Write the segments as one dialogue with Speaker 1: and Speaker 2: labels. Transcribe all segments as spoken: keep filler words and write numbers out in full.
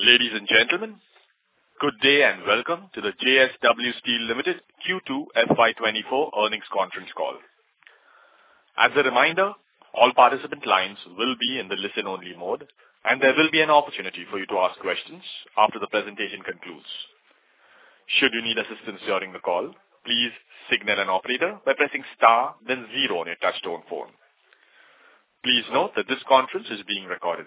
Speaker 1: Ladies and gentlemen, good day and welcome to the J S W Steel Limited Q two F Y twenty-four earnings conference call. As a reminder, all participant lines will be in the listen-only mode, and there will be an opportunity for you to ask questions after the presentation concludes. Should you need assistance during the call, please signal an operator by pressing star, then zero on your touchtone phone. Please note that this conference is being recorded.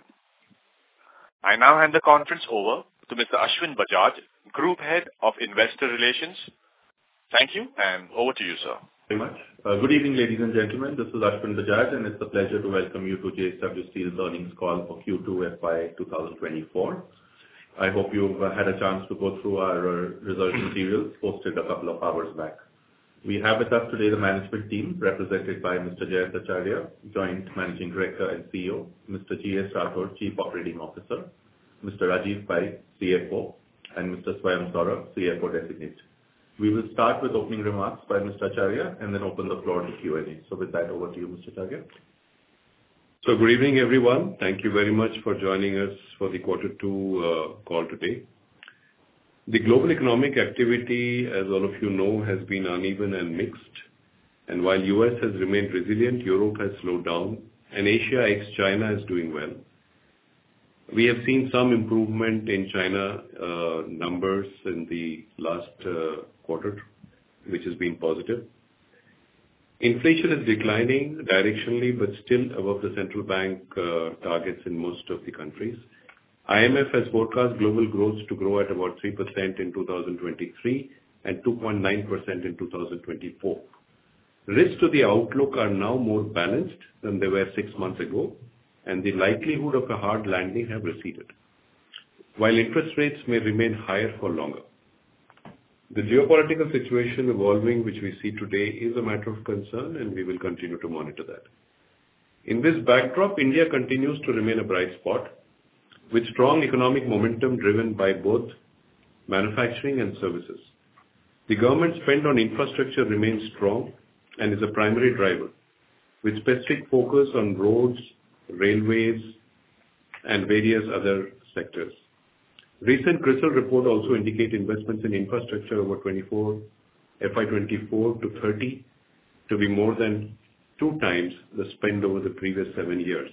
Speaker 1: I now hand the conference over to Mister Ashwin Bajaj, Group Head of Investor Relations. Thank you, and over to you, sir.
Speaker 2: Very much. Uh, good evening, ladies and gentlemen. This is Ashwin Bajaj, and it's a pleasure to welcome you to J S W Steel's earnings call for Q two F Y twenty twenty-four. I hope you've uh, had a chance to go through our uh, result materials posted a couple of hours back. We have with us today the management team represented by Mister Jayant Acharya, Joint Managing Director and C E O, Mister G S Rathore, Chief Operating Officer, Mister Rajeev Pai, C F O, and Mister Swayam Saurabh, C F O Designate. We will start with opening remarks by Mister Acharya and then open the floor to Q and A. So with that, over to you, Mister Acharya.
Speaker 3: So good evening, everyone. Thank you very much for joining us for the quarter two uh, call today. The global economic activity, as all of you know, has been uneven and mixed. And while U S has remained resilient, Europe has slowed down, and Asia ex-China is doing well. We have seen some improvement in China uh, numbers in the last uh, quarter, which has been positive. Inflation is declining directionally, but still above the central bank uh, targets in most of the countries. I M F has forecast global growth to grow at about three percent in two thousand twenty-three and two point nine percent in two thousand twenty-four. Risks to the outlook are now more balanced than they were six months ago, and the likelihood of a hard landing have receded, while interest rates may remain higher for longer. The geopolitical situation evolving, which we see today, is a matter of concern, and we will continue to monitor that. In this backdrop, India continues to remain a bright spot, with strong economic momentum driven by both manufacturing and services. The government spend on infrastructure remains strong and is a primary driver, with specific focus on roads, railways, and various other sectors. Recent CRISIL report also indicate investments in infrastructure over twenty-four, F Y twenty-four to thirty to be more than two times the spend over the previous seven years.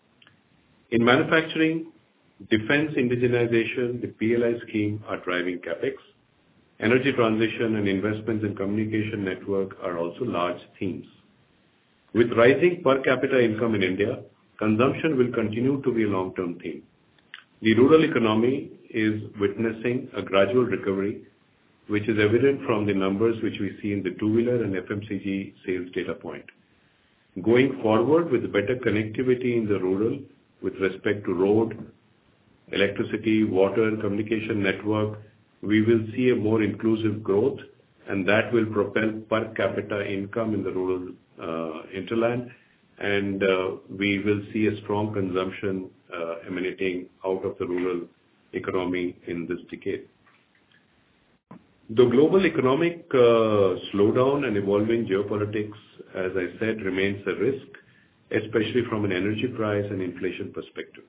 Speaker 3: In manufacturing, defense indigenization, the P L I scheme are driving capex. Energy transition and investments in communication network are also large themes. With rising per capita income in India, consumption will continue to be a long-term theme. The rural economy is witnessing a gradual recovery, which is evident from the numbers which we see in the two-wheeler and F M C G sales data point. Going forward, with better connectivity in the rural with respect to road, electricity, water, and communication network, we will see a more inclusive growth, and that will propel per capita income in the rural uh, hinterland, and uh, we will see a strong consumption uh, emanating out of the rural economy in this decade. The global economic uh, slowdown and evolving geopolitics, as I said, remains a risk, especially from an energy price and inflation perspective.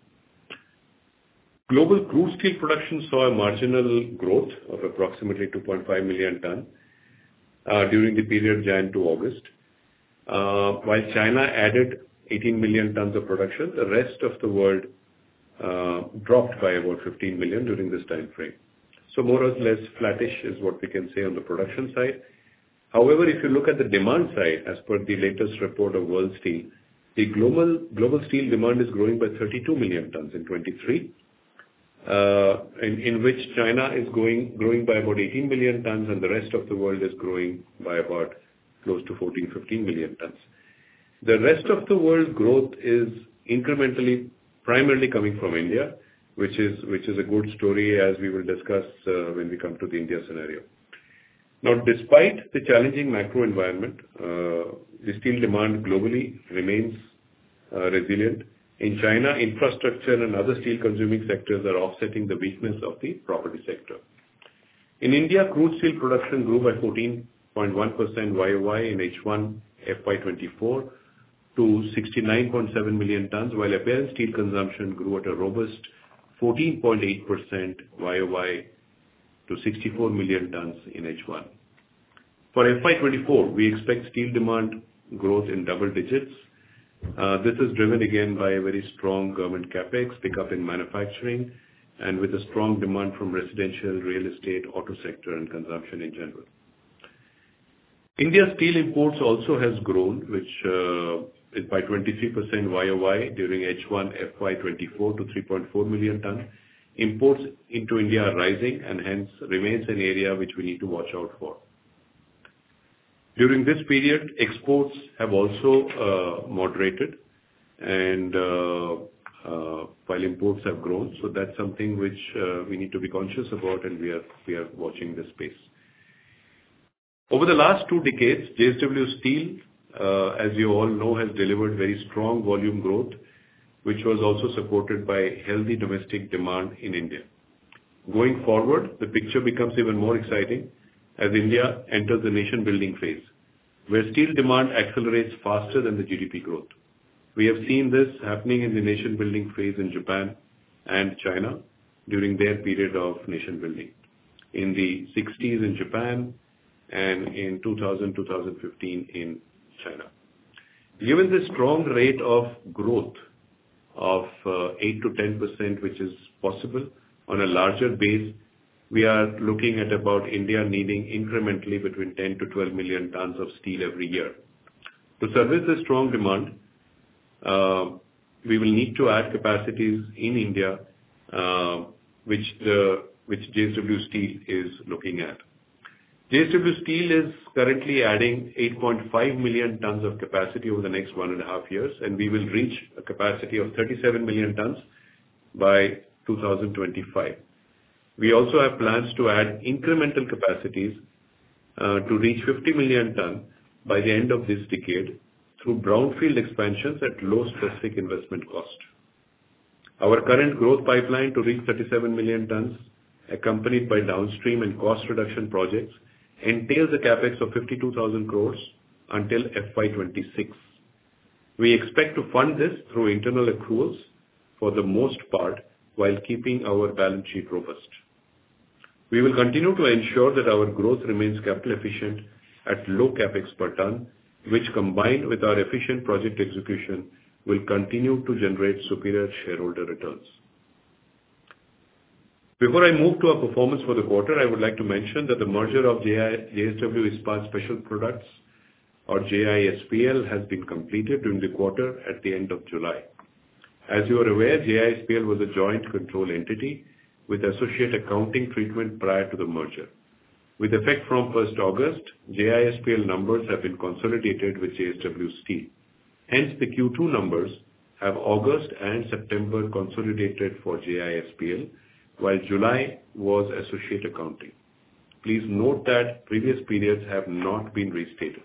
Speaker 3: Global crude steel production saw a marginal growth of approximately two point five million ton uh, during the period January to August. Uh, while China added eighteen million tons of production, the rest of the world uh, dropped by about fifteen million during this time frame. So more or less flattish is what we can say on the production side. However, if you look at the demand side, as per the latest report of World Steel, the global global steel demand is growing by thirty-two million tons in twenty-three. Uh, in, in which China is going, growing by about eighteen million tons and the rest of the world is growing by about close to fourteen, fifteen million tons. The rest of the world growth is incrementally primarily coming from India, which is, which is a good story as we will discuss uh, when we come to the India scenario. Now, despite the challenging macro environment, uh, the steel demand globally remains uh, resilient. In China, infrastructure and other steel-consuming sectors are offsetting the weakness of the property sector. In India, crude steel production grew by fourteen point one percent Y O Y in H one F Y twenty-four to sixty-nine point seven million tons, while apparent steel consumption grew at a robust fourteen point eight percent Y O Y to sixty-four million tons in H one. For F Y twenty-four, we expect steel demand growth in double digits. Uh, this is driven again by a very strong government capex, pickup in manufacturing, and with a strong demand from residential, real estate, auto sector, and consumption in general. India's steel imports also has grown, which uh, is by twenty-three percent Y O Y during H one F Y twenty-four to three point four million tons. Imports into India are rising and hence remains an area which we need to watch out for. During this period, exports have also uh, moderated, and uh, uh, while imports have grown, so that's something which uh, we need to be conscious about, and we are we are watching this space. Over the last two decades, J S W Steel, uh, as you all know, has delivered very strong volume growth, which was also supported by healthy domestic demand in India. Going forward, the picture becomes even more exciting as India enters the nation-building phase, where steel demand accelerates faster than the G D P growth. We have seen this happening in the nation-building phase in Japan and China during their period of nation-building. In the sixties in Japan and in two thousand to two thousand fifteen in China. Given the strong rate of growth of uh, eight to ten percent, which is possible on a larger base, we are looking at about India needing incrementally between ten to twelve million tons of steel every year. To service the strong demand, uh, we will need to add capacities in India, uh, which the which J S W Steel is looking at. J S W Steel is currently adding eight point five million tons of capacity over the next one and a half years, and we will reach a capacity of thirty-seven million tons by two thousand twenty-five. We also have plans to add incremental capacities uh, to reach fifty million tons by the end of this decade through brownfield expansions at low specific investment cost. Our current growth pipeline to reach thirty-seven million tons, accompanied by downstream and cost reduction projects, entails a capex of fifty-two thousand crores until F Y twenty-six. We expect to fund this through internal accruals for the most part while keeping our balance sheet robust. We will continue to ensure that our growth remains capital efficient at low capex per ton, which combined with our efficient project execution will continue to generate superior shareholder returns. Before I move to our performance for the quarter, I would like to mention that the merger of J S W Ispat Special Products, or J I S P L, has been completed during the quarter at the end of July. As you are aware, J I S P L was a joint control entity with associate accounting treatment prior to the merger. With effect from first August, J I S P L numbers have been consolidated with J S W Steel. Hence, the Q two numbers have August and September consolidated for J I S P L, while July was associate accounting. Please note that previous periods have not been restated.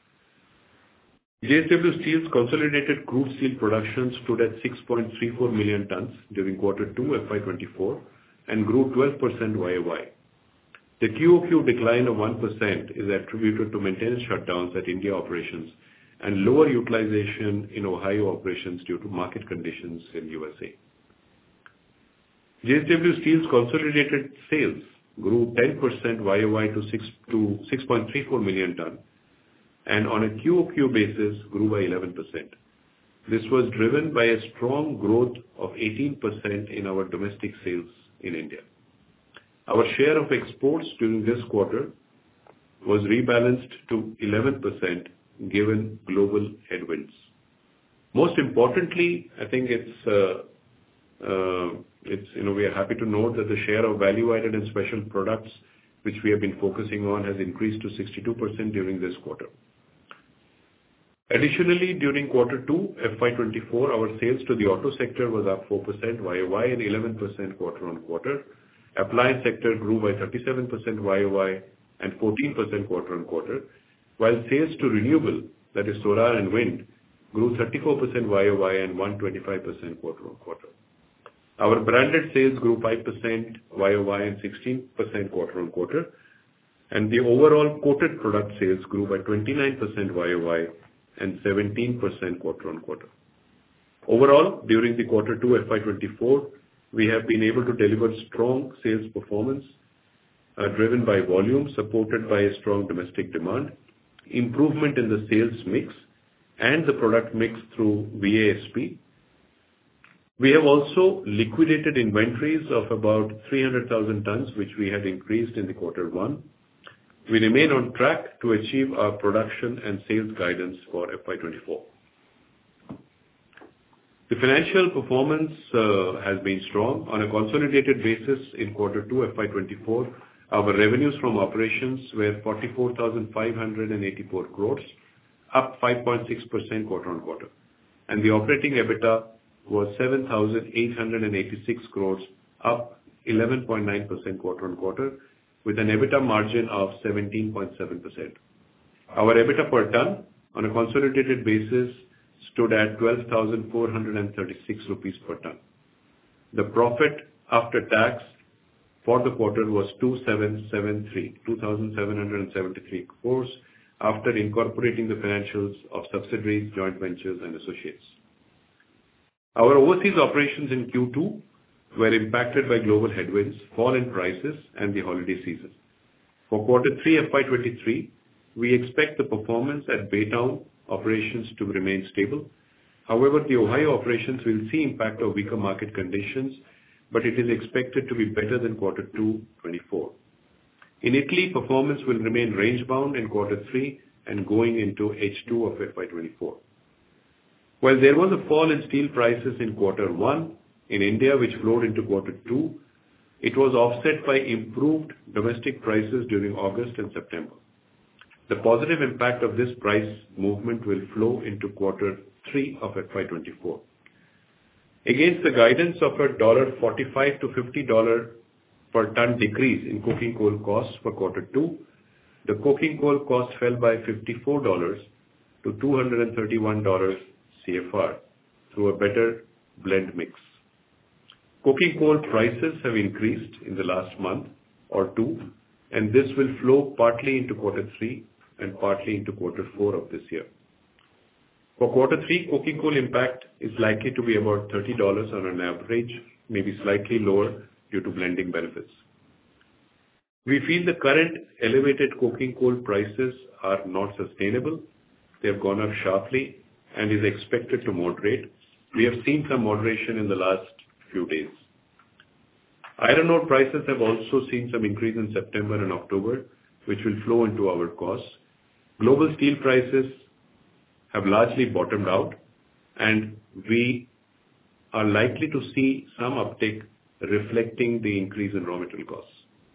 Speaker 3: J S W Steel's consolidated crude steel production stood at six point three four million tons during quarter two F Y twenty-four and grew twelve percent Y O Y. The Q O Q decline of one percent is attributed to maintenance shutdowns at India operations and lower utilization in Ohio operations due to market conditions in U S A. J S W Steel's consolidated sales grew ten percent Y O Y to six point three four million tons, and on a Q O Q basis grew by eleven percent. This was driven by a strong growth of eighteen percent in our domestic sales in India. Our share of exports during this quarter was rebalanced to eleven percent given global headwinds. Most importantly, I think it's, uh, uh, it's you know, we are happy to note that the share of value-added and special products, which we have been focusing on, has increased to sixty-two percent during this quarter. Additionally, during quarter two F Y twenty-four, our sales to the auto sector was up four percent Y O Y and eleven percent quarter on quarter. Appliance sector grew by thirty-seven percent Y O Y and fourteen percent quarter on quarter, while sales to renewable, that is solar and wind, grew thirty-four percent Y O Y and one hundred twenty-five percent quarter on quarter. Our branded sales grew five percent Y O Y and sixteen percent quarter on quarter, and the overall coated product sales grew by twenty-nine percent Y O Y and seventeen percent quarter on quarter. Overall, during the quarter two F Y twenty-four, we have been able to deliver strong sales performance, uh, driven by volume, supported by a strong domestic demand, improvement in the sales mix, and the product mix through V A S P. We have also liquidated inventories of about three hundred thousand tons, which we had increased in the quarter one. We remain on track to achieve our production and sales guidance for F Y twenty-four. The financial performance uh, has been strong. On a consolidated basis in quarter two F Y twenty-four, our revenues from operations were forty-four thousand five hundred eighty-four crores, up five point six percent quarter-on-quarter, and the operating EBITDA was seven thousand eight hundred eighty-six crores, up eleven point nine percent quarter-on-quarter, with an EBITDA margin of seventeen point seven percent. Our EBITDA per ton on a consolidated basis stood at twelve thousand four hundred thirty-six rupees per ton. The profit after tax for the quarter was two thousand seven hundred seventy-three crores after incorporating the financials of subsidiaries, joint ventures, and associates. Our overseas operations in Q two were impacted by global headwinds, fall in prices, and the holiday season. For quarter three F Y twenty-three, we expect the performance at Baytown operations to remain stable. However, the Ohio operations will see impact of weaker market conditions, but it is expected to be better than quarter two twenty-four. In Italy, performance will remain range-bound in quarter three and going into H two of F Y twenty-four. While there was a fall in steel prices in quarter one in India, which flowed into quarter two, it was offset by improved domestic prices during August and September. The positive impact of this price movement will flow into quarter three of F Y twenty-four. Against the guidance of a forty-five to fifty dollars per ton decrease in coking coal costs for quarter two, the coking coal cost fell by fifty-four dollars to two hundred thirty-one dollars C F R through a better blend mix. Coking coal prices have increased in the last month or two, and this will flow partly into quarter three and partly into quarter four of this year. For quarter three, coking coal impact is likely to be about thirty dollars on an average, maybe slightly lower due to blending benefits. We feel the current elevated coking coal prices are not sustainable. They have gone up sharply and is expected to moderate. We have seen some moderation in the last few days. Iron ore prices have also seen some increase in September and October, which will flow into our costs. Global steel prices have largely bottomed out, and we are likely to see some uptick reflecting the increase in raw material costs.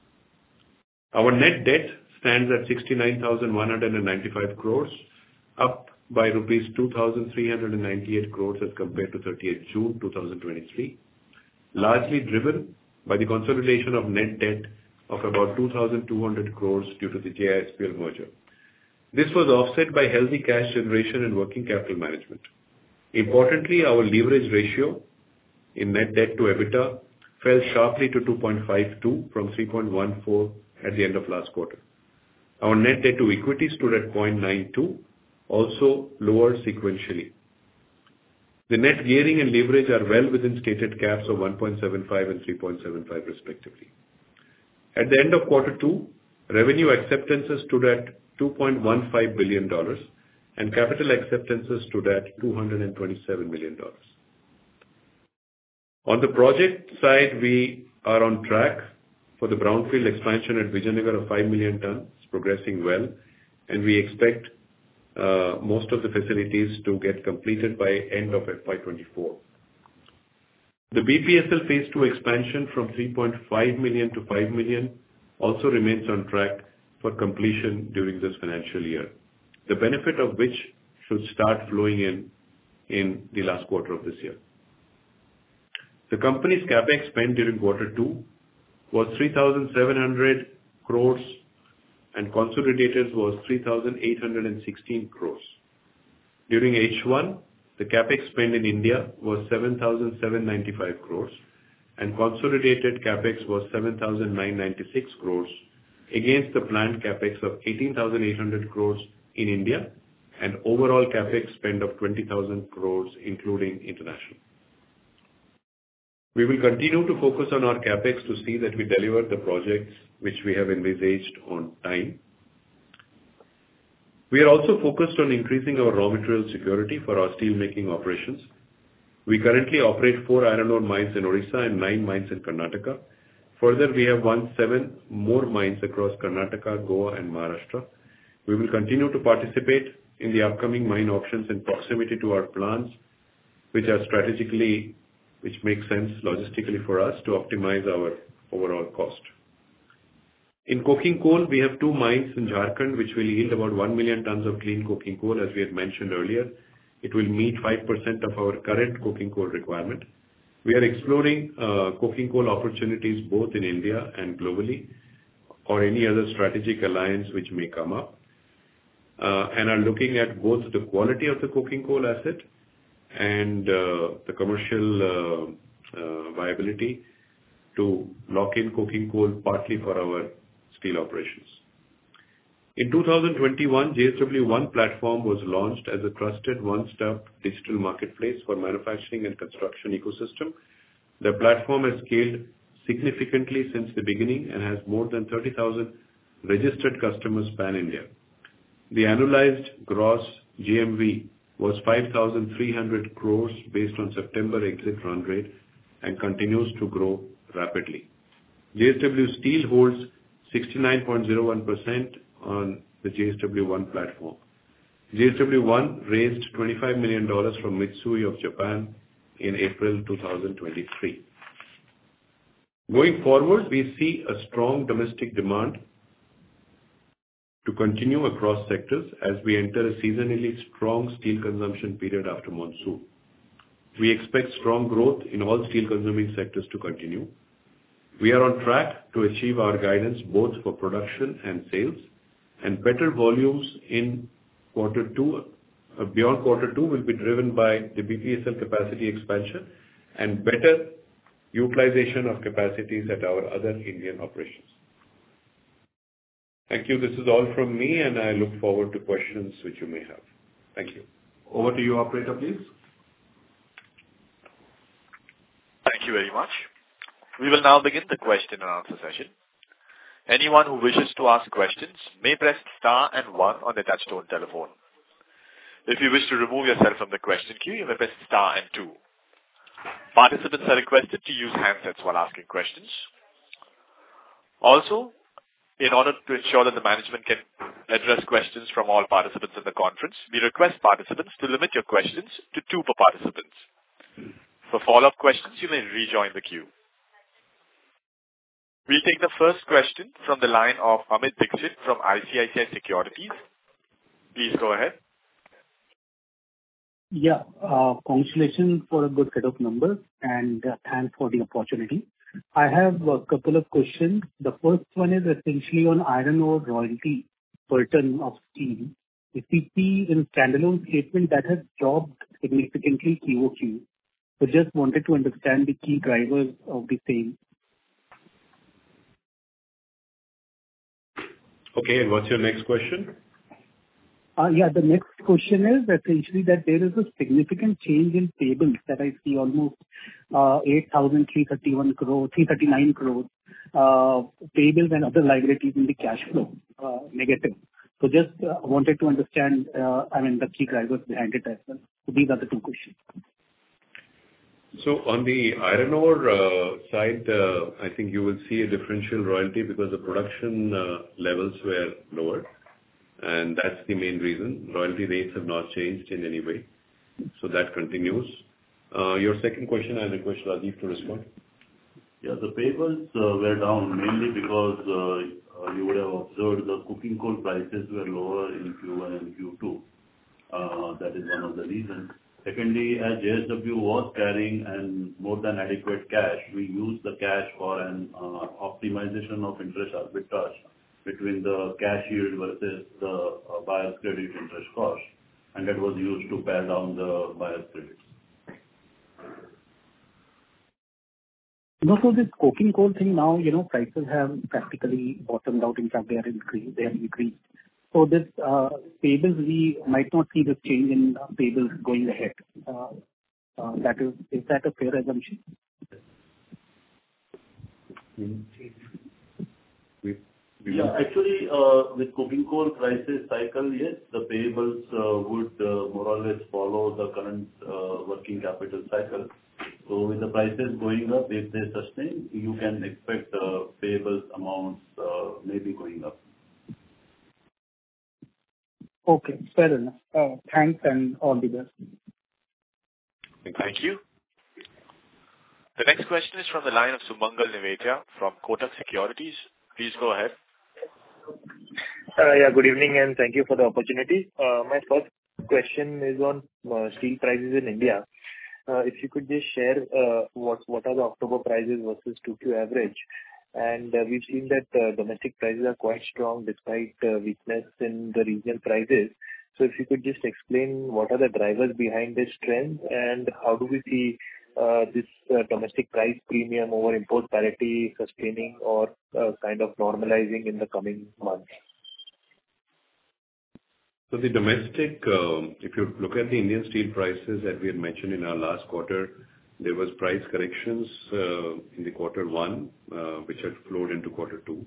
Speaker 3: Our net debt stands at sixty-nine thousand one hundred ninety-five crores, up by rupees two thousand three hundred ninety-eight crores as compared to thirtieth June two thousand twenty-three, largely driven by the consolidation of net debt of about two thousand two hundred crores due to the J I S P L merger. This was offset by healthy cash generation and working capital management. Importantly, our leverage ratio in net debt to EBITDA fell sharply to two point five two from three point one four at the end of last quarter. Our net debt to equity stood at zero point nine two, also lower sequentially. The net gearing and leverage are well within stated caps of one point seven five and three point seven five respectively. At the end of quarter two, revenue acceptances stood at two point one five billion dollars and capital acceptances stood at two hundred twenty-seven million dollars. On the project side, we are on track for the brownfield expansion at Vijayanagar of five million tons, progressing well, and we expect uh, most of the facilities to get completed by end of F Y twenty-four. The B P S L phase two expansion from three point five million to five million also remains on track for completion during this financial year, the benefit of which should start flowing in in the last quarter of this year. The company's capex spend during quarter two was three thousand seven hundred crores and consolidated was three thousand eight hundred sixteen crores. During H one, the capex spend in India was seven thousand seven hundred ninety-five crores and consolidated capex was seven thousand nine hundred ninety-six crores against the planned capex of eighteen thousand eight hundred crores in India and overall capex spend of twenty thousand crores including international. We will continue to focus on our CapEx to see that we deliver the projects which we have envisaged on time. We are also focused on increasing our raw material security for our steelmaking operations. We currently operate four iron ore mines in Odisha and nine mines in Karnataka. Further, we have won seven more mines across Karnataka, Goa, and Maharashtra. We will continue to participate in the upcoming mine auctions in proximity to our plants, which are strategically, which makes sense logistically for us to optimize our overall cost. In coking coal, we have two mines in Jharkhand, which will yield about one million tons of clean coking coal, as we had mentioned earlier. It will meet five percent of our current coking coal requirement. We are exploring uh, coking coal opportunities both in India and globally, or any other strategic alliance which may come up, uh, and are looking at both the quality of the coking coal asset and uh, the commercial uh, uh, viability to lock in coking coal partly for our steel operations. In two thousand twenty-one, J S W One platform was launched as a trusted one-stop digital marketplace for manufacturing and construction ecosystem. The platform has scaled significantly since the beginning and has more than thirty thousand registered customers pan-India. The annualized gross G M V was five thousand three hundred crores based on September exit run rate and continues to grow rapidly. J S W Steel holds sixty-nine point zero one percent on the J S W One platform. J S W One raised twenty-five million dollars from Mitsui of Japan in April two thousand twenty-three. Going forward, we see a strong domestic demand to continue across sectors as we enter a seasonally strong steel consumption period after monsoon. We expect strong growth in all steel consuming sectors to continue. We are on track to achieve our guidance both for production and sales, and better volumes in quarter two, uh, beyond quarter two will be driven by the B P S L capacity expansion and better utilization of capacities at our other Indian operations. Thank you. This is all from me, and I look forward to questions which you may have. Thank you.
Speaker 2: Over to you, operator, please.
Speaker 1: Thank you very much. We will now begin the question and answer session. Anyone who wishes to ask questions may press star and one on the touchtone telephone. If you wish to remove yourself from the question queue, you may press star and two. Participants are requested to use handsets while asking questions. Also, in order to ensure that the management can address questions from all participants in the conference, we request participants to limit your questions to two per participant. For follow-up questions, you may rejoin the queue. We'll take the first question from the line of Amit Dixit from I C I C I Securities. Please go ahead.
Speaker 4: Yeah, uh, congratulations for a good set of numbers and uh, thanks for the opportunity. I have a couple of questions. The first one is essentially on iron ore royalty per ton of steel. If we see in standalone statement that has dropped significantly Q O Q. So just wanted to understand the key drivers of the same.
Speaker 3: Okay, and what's your next question?
Speaker 4: Uh, yeah, the next question is essentially that there is a significant change in payables that I see almost uh, eight thousand three hundred thirty-one crore, three hundred thirty-nine crores, uh, payables and other liabilities in the cash flow, uh, negative. So just uh, wanted to understand, uh, I mean, the key drivers behind it as well. So these are the two questions.
Speaker 3: So on the iron ore uh, side, uh, I think you will see a differential royalty because the production uh, levels were lower. And that's the main reason. Royalty rates have not changed in any way. So that continues. Uh, your second question, I request Rajiv to respond.
Speaker 5: Yeah, the payables uh, were down mainly because uh, uh, you would have observed the coking coal prices were lower in Q one and Q two. Uh, that is one of the reasons. Secondly, as J S W was carrying and more than adequate cash, we used the cash for an uh, optimization of interest arbitrage between the cash yield versus the uh, buyer's credit interest cost, and that was used to pay down the buyer's credits.
Speaker 4: No, so this coking coal thing now, you know, prices have practically bottomed out. In fact, they are increased. They have increased. So this uh, payables, we might not see this change in uh, payables going ahead. Uh, uh, that is, is that a fair assumption?
Speaker 3: We, we
Speaker 5: Yeah, actually, uh, with coking coal prices cycle, yes, the payables uh, would uh, more or less follow the current uh, working capital cycle. So with the prices going up, if they sustain, you can expect uh, payables amounts uh, maybe going up.
Speaker 4: Okay, fair enough. Uh, Thanks and all the best.
Speaker 1: Thank you. The next question is from the line of Sumangal Nevatia from Kotak Securities. Please go ahead.
Speaker 6: Uh, Yeah, good evening, and thank you for the opportunity. Uh, My first question is on uh, steel prices in India. Uh, If you could just share uh, what what are the October prices versus two Q average? And uh, we've seen that uh, domestic prices are quite strong despite uh, weakness in the regional prices. So if you could just explain what are the drivers behind this trend, and how do we see uh, this uh, domestic price premium over import parity sustaining or uh, kind of normalizing in the coming months?
Speaker 3: So the domestic, um, if you look at the Indian steel prices that we had mentioned in our last quarter, there was price corrections uh, in the quarter one, uh, which had flowed into quarter two.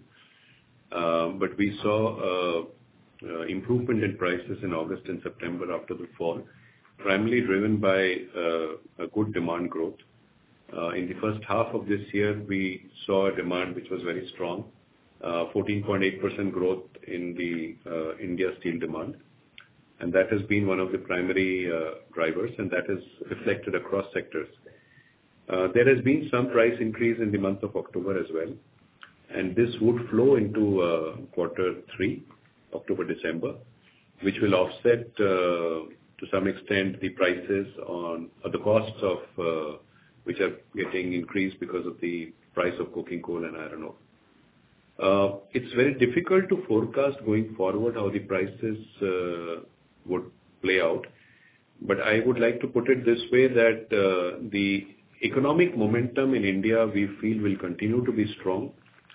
Speaker 3: Uh, But we saw uh, uh, improvement in prices in August and September after the fall, primarily driven by uh, a good demand growth. Uh, In the first half of this year, we saw a demand which was very strong, uh, fourteen point eight percent growth in the uh, India steel demand. And that has been one of the primary uh, drivers, and that is reflected across sectors. Uh, There has been some price increase in the month of October as well, and this would flow into uh, quarter three, October, December, which will offset uh, to some extent the prices on or the costs of uh, which are getting increased because of the price of coking coal and iron ore. Uh, It's very difficult to forecast going forward how the prices uh, would play out. But I would like to put it this way, that uh, the economic momentum in India, we feel, will continue to be strong.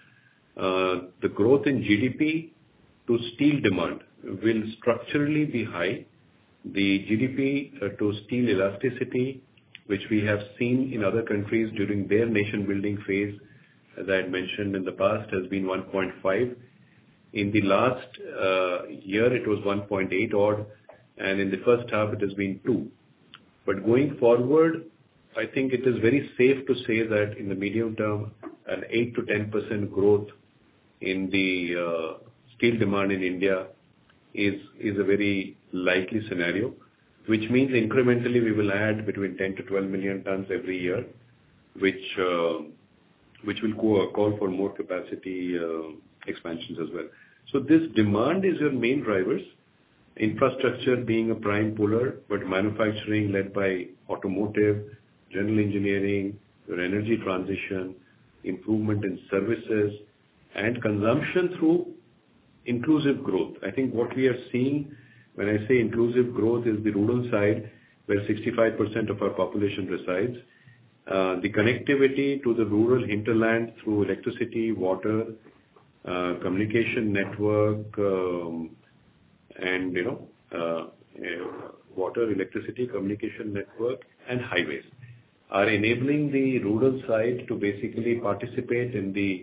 Speaker 3: Uh, The growth in G D P to steel demand will structurally be high. The G D P uh, to steel elasticity, which we have seen in other countries during their nation-building phase, as I had mentioned in the past, has been one point five. In the last uh, year, it was one point eight odd, and in the first half, it has been two. But going forward, I think it is very safe to say that in the medium term, an eight to ten percent growth in the uh, steel demand in India is is a very likely scenario, which means incrementally we will add between ten to twelve million tons every year, which uh, which will co- call for more capacity uh, expansions as well. So this demand is your main drivers, infrastructure being a prime puller, but manufacturing led by automotive, general engineering, your energy transition, improvement in services, and consumption through inclusive growth. I think what we are seeing when I say inclusive growth is the rural side, where sixty-five percent of our population resides. Uh, the connectivity to the rural hinterland through electricity, water, uh, communication network, um, and, you know, uh, uh, water, electricity, communication network, and highways are enabling the rural side to basically participate in the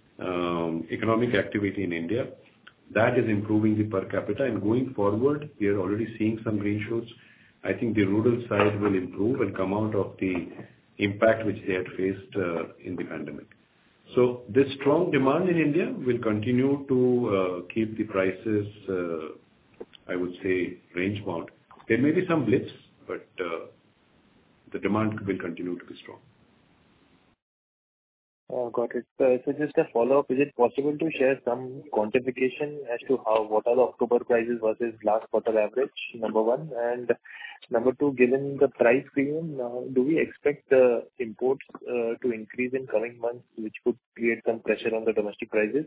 Speaker 3: um, economic activity in India. That is improving the per capita, and going forward, we are already seeing some green shoots. I think the rural side will improve and come out of the impact which they had faced uh, in the pandemic. So this strong demand in India will continue to uh, keep the prices, uh, I would say, range bound. There may be some blips, but uh, the demand will continue to be strong.
Speaker 6: Oh, got it. Uh, So just a follow-up, is it possible to share some quantification as to how, what are the October prices versus last quarter average, number one? And number two, given the price premium, uh, do we expect the imports uh, to increase in coming months, which could create some pressure on the domestic prices?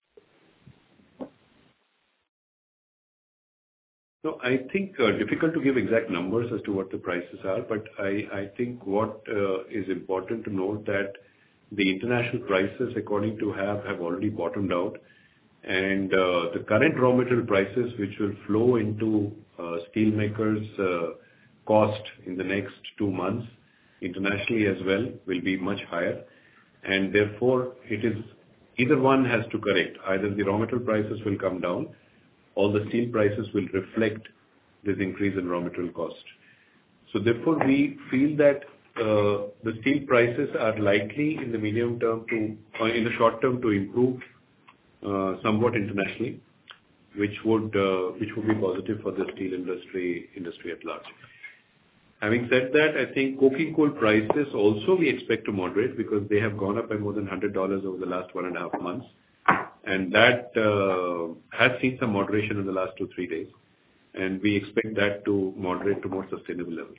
Speaker 3: So I think uh, difficult to give exact numbers as to what the prices are, but I, I think what uh, is important to note that the international prices, according to H A B, have already bottomed out, and uh, the current raw material prices, which will flow into uh, steel makers' uh, cost in the next two months, internationally as well, will be much higher. and therefore it is either one has to correct. Either the raw material prices will come down, or the steel prices will reflect this increase in raw material cost. So therefore, we feel that uh, the steel prices are likely in the medium term to, or in the short term, to improve uh, somewhat internationally, which would uh, which would be positive for the steel industry industry at large. Having said that, I think coking coal prices also we expect to moderate because they have gone up by more than one hundred dollars over the last one and a half months. And that uh, has seen some moderation in the last two, three days. And we expect that to moderate to more sustainable levels.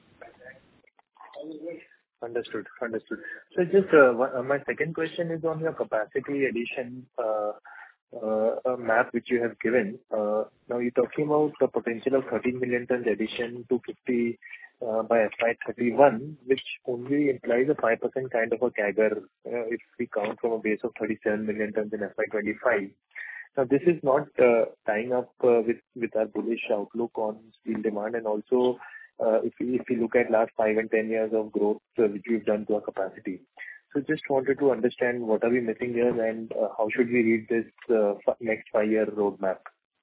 Speaker 6: Understood. Understood. So just uh, one, uh, my second question is on your capacity addition uh, uh, map which you have given. Uh, now you're talking about the potential of thirteen million tons addition to fifty uh, by F Y thirty-one, which only implies a five percent kind of a C A G R uh, if we count from a base of thirty-seven million tons in F Y twenty-five. Now this is not uh, tying up uh, with, with our bullish outlook on steel demand, and also uh, if we, if we look at last five and ten years of growth uh, which we've done to our capacity. So just wanted to understand what are we missing here, and uh, how should we read this uh, f- next five-year roadmap?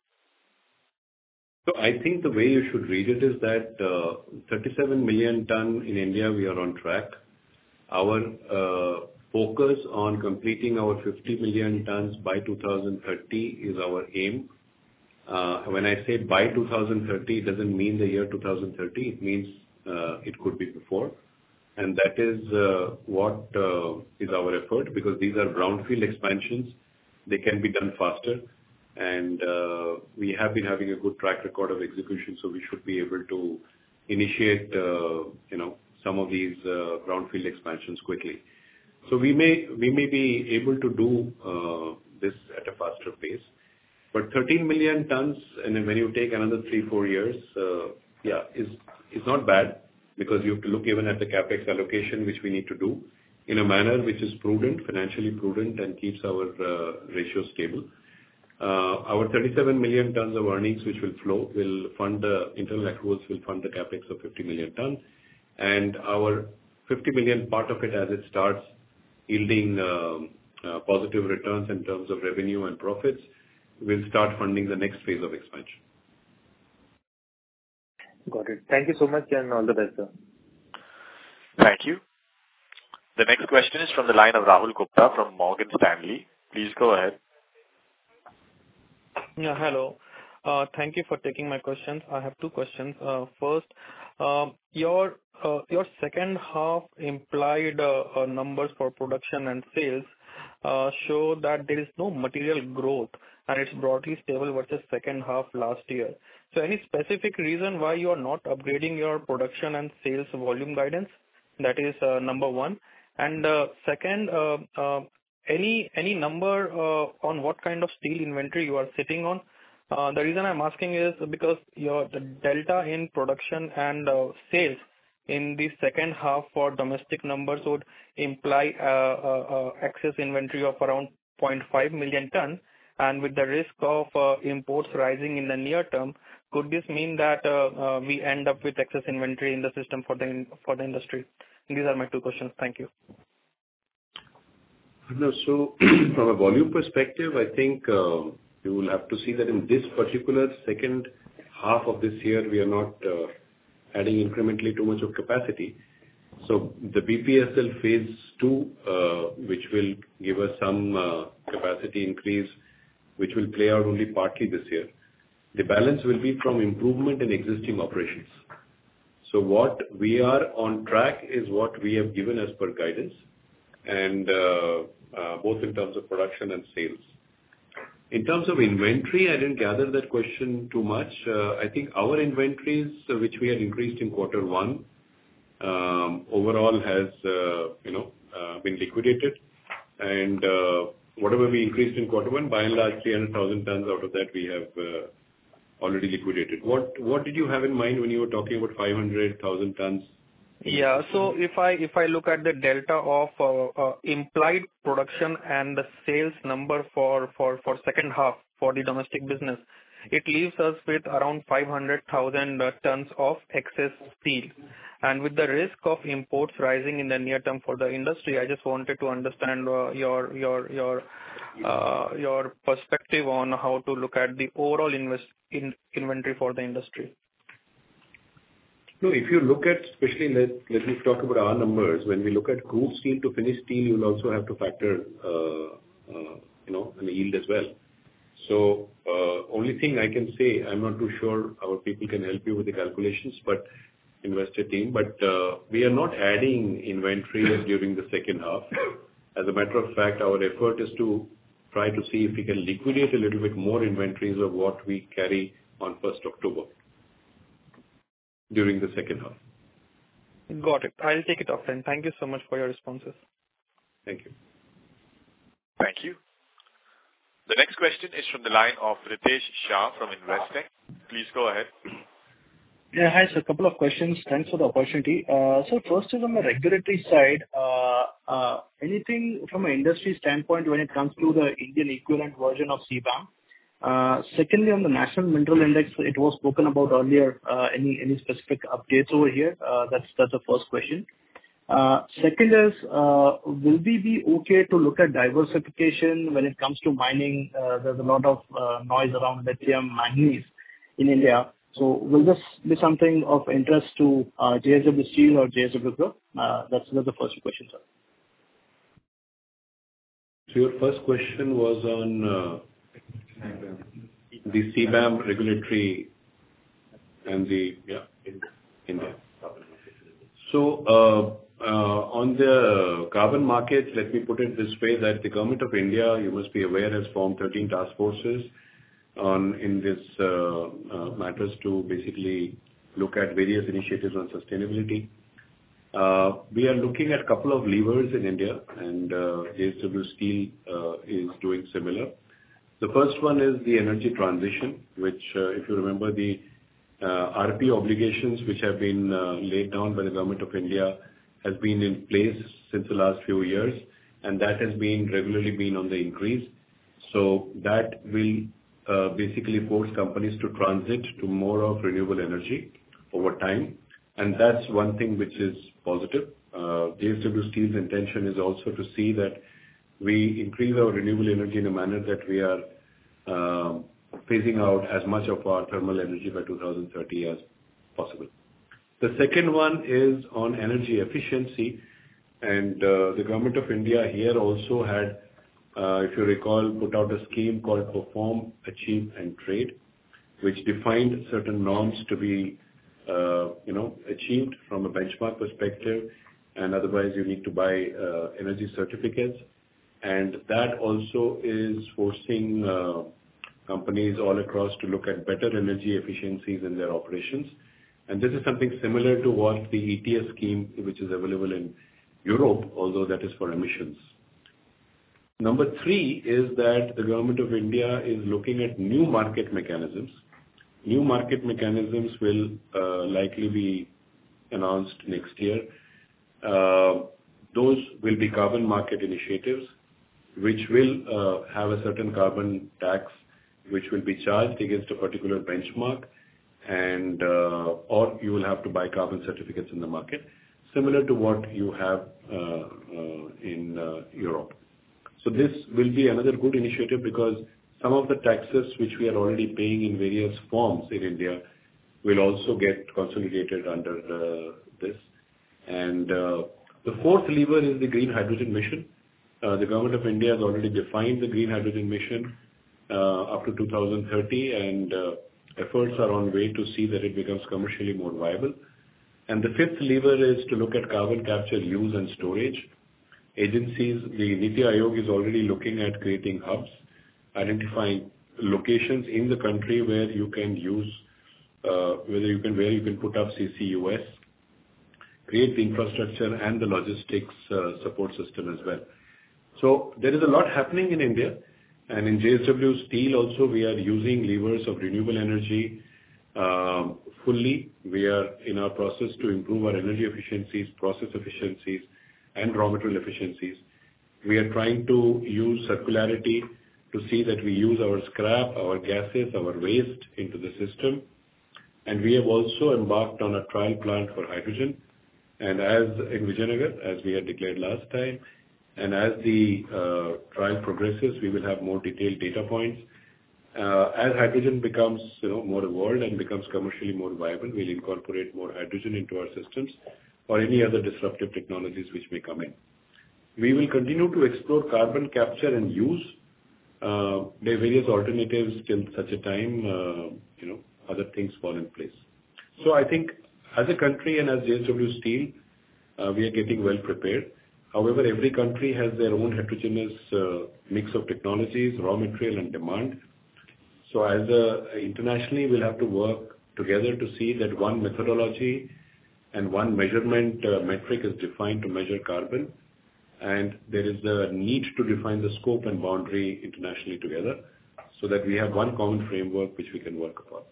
Speaker 3: So I think the way you should read it is that uh, thirty-seven million ton in India, we are on track. Our uh, focus on completing our fifty million tons by two thousand thirty is our aim. Uh, when I say by two thousand thirty, it doesn't mean the year two thousand thirty. It means uh, it could be before. And that is uh, what uh, is our effort, because these are brownfield expansions. They can be done faster. And uh, we have been having a good track record of execution, so we should be able to initiate, uh, you know, some of these uh, brownfield expansions quickly. So we may we may be able to do uh, this at a faster pace. But thirteen million tons, and then when you take another three, four years, uh, yeah, is is not bad, because you have to look even at the capex allocation, which we need to do in a manner which is prudent, financially prudent, and keeps our uh, ratio stable. Uh, our thirty-seven million tons of earnings which will flow will fund the internal accruals, will fund the capex of fifty million tons, and our fifty million part of it, as it starts yielding uh, uh, positive returns in terms of revenue and profits, will start funding the next phase of expansion.
Speaker 6: Got it. Thank you so much, and all the best, sir.
Speaker 1: Thank you. The next question is from the line of Rahul Gupta from Morgan Stanley. Please go ahead.
Speaker 7: Yeah, hello. Uh, Thank you for taking my questions. I have two questions. Uh, First, um, your uh, your second half implied uh, uh, numbers for production and sales uh, show that there is no material growth, and it's broadly stable versus second half last year. So any specific reason why you are not upgrading your production and sales volume guidance? That is uh, number one. And uh, second, uh, uh, any any number uh, on what kind of steel inventory you are sitting on? Uh, the reason I'm asking is because your the delta in production and uh, sales in the second half for domestic numbers would imply uh, uh, uh, excess inventory of around zero point five million ton, and with the risk of uh, imports rising in the near term, could this mean that uh, uh, we end up with excess inventory in the system for the for the industry? These are my two questions. Thank you.
Speaker 3: No, so from a volume perspective, I think uh, you will have to see that in this particular second half of this year, we are not uh, adding incrementally too much of capacity. So the B P S L phase two, uh, which will give us some uh, capacity increase, which will play out only partly this year. The balance will be from improvement in existing operations. So what we are on track is what we have given as per guidance, and uh, uh, both in terms of production and sales. In terms of inventory, I didn't gather that question too much. Uh, I think our inventories, uh, which we had increased in quarter one, um, overall has uh, you know uh, been liquidated, and uh, whatever we increased in quarter one, by and large, three hundred thousand tons out of that we have uh, already liquidated. What what did you have in mind when you were talking about five hundred thousand tons?
Speaker 7: Yeah. So if I if I look at the delta of uh, uh, implied production and the sales number for, for, for second half for the domestic business, it leaves us with around five hundred thousand uh, tons of excess steel. And with the risk of imports rising in the near term for the industry, I just wanted to understand uh, your your your uh, your perspective on how to look at the overall invest in inventory for the industry.
Speaker 3: No, if you look at, especially let let me talk about our numbers. When we look at crude steel to finished steel, you'll also have to factor, uh, uh, you know, an yield as well. So, uh, only thing I can say, I'm not too sure our people can help you with the calculations, but investor team, but uh, we are not adding inventory during the second half. As a matter of fact, our effort is to try to see if we can liquidate a little bit more inventories of what we carry on first October during the second half.
Speaker 7: Got it. I'll take it offline. Thank you so much for your responses.
Speaker 3: Thank you.
Speaker 1: Thank you. The next question is from the line of Ritesh Shah from Investec. Please go ahead.
Speaker 8: Yeah, hi, sir. A couple of questions. Thanks for the opportunity. Uh, So first is on the regulatory side, uh, uh, anything from an industry standpoint when it comes to the Indian equivalent version of C BAM? Uh, Secondly, on the National Mineral Index, it was spoken about earlier. Uh, Any any specific updates over here? Uh, That's that's the first question. Uh, Second is, uh, will we be okay to look at diversification when it comes to mining? Uh, There's a lot of uh, noise around lithium, manganese in India. So will this be something of interest to uh, J S W Steel or J S W Group? Uh, That's that's the first question, sir.
Speaker 3: So your first question was on uh, the C BAM regulatory and the, yeah, India. So, uh, uh, on the carbon markets, let me put it this way, that the Government of India, you must be aware, has formed thirteen task forces on in this uh, uh, matters to basically look at various initiatives on sustainability. Uh, We are looking at a couple of levers in India, and uh, J S W Steel uh, is doing similar. The first one is the energy transition, which, uh, if you remember, the uh, R P obligations which have been uh, laid down by the Government of India has been in place since the last few years, and that has been regularly been on the increase. So that will uh, basically force companies to transit to more of renewable energy over time, and that's one thing which is positive. Uh, J S W Steel's intention is also to see that we increase our renewable energy in a manner that we are uh, phasing out as much of our thermal energy by two thousand thirty as possible. The second one is on energy efficiency, and uh, the Government of India here also had, uh, if you recall, put out a scheme called Perform, Achieve and Trade, which defined certain norms to be, uh, you know, achieved from a benchmark perspective, and otherwise you need to buy uh, energy certificates. And that also is forcing uh, companies all across to look at better energy efficiencies in their operations. And this is something similar to what the E T S scheme, which is available in Europe, although that is for emissions. Number three is that the Government of India is looking at new market mechanisms. New market mechanisms will uh, likely be announced next year. Uh, those will be carbon market initiatives, which will uh, have a certain carbon tax, which will be charged against a particular benchmark, and uh, or you will have to buy carbon certificates in the market, similar to what you have uh, uh, in uh, Europe. So this will be another good initiative, because some of the taxes which we are already paying in various forms in India will also get consolidated under uh, this. And uh, the fourth lever is the green hydrogen mission. Uh, the Government of India has already defined the green hydrogen mission uh, up to two thousand thirty, and uh, efforts are on way to see that it becomes commercially more viable. And the fifth lever is to look at carbon capture, use and storage. Agencies, the Niti Aayog is already looking at creating hubs, identifying locations in the country where you can use, uh, whether you can, where you can put up C C U S, create the infrastructure and the logistics uh, support system as well. So there is a lot happening in India, and in J S W Steel also we are using levers of renewable energy um, fully. We are in our process to improve our energy efficiencies, process efficiencies, and raw material efficiencies. We are trying to use circularity to see that we use our scrap, our gases, our waste into the system. And we have also embarked on a trial plant for hydrogen, And as in Vijayanagar, as we had declared last time, and as the uh, trial progresses, we will have more detailed data points. Uh, as hydrogen becomes, you know, more evolved and becomes commercially more viable, we'll incorporate more hydrogen into our systems or any other disruptive technologies which may come in. We will continue to explore carbon capture and use uh, the various alternatives till such a time, uh, you know, other things fall in place. So I think as a country and as J S W Steel, uh, we are getting well prepared. However, every country has their own heterogeneous uh, mix of technologies, raw material and demand. So as a, internationally, we'll have to work together to see that one methodology and one measurement uh, metric is defined to measure carbon, and there is a need to define the scope and boundary internationally together so that we have one common framework which we can work upon.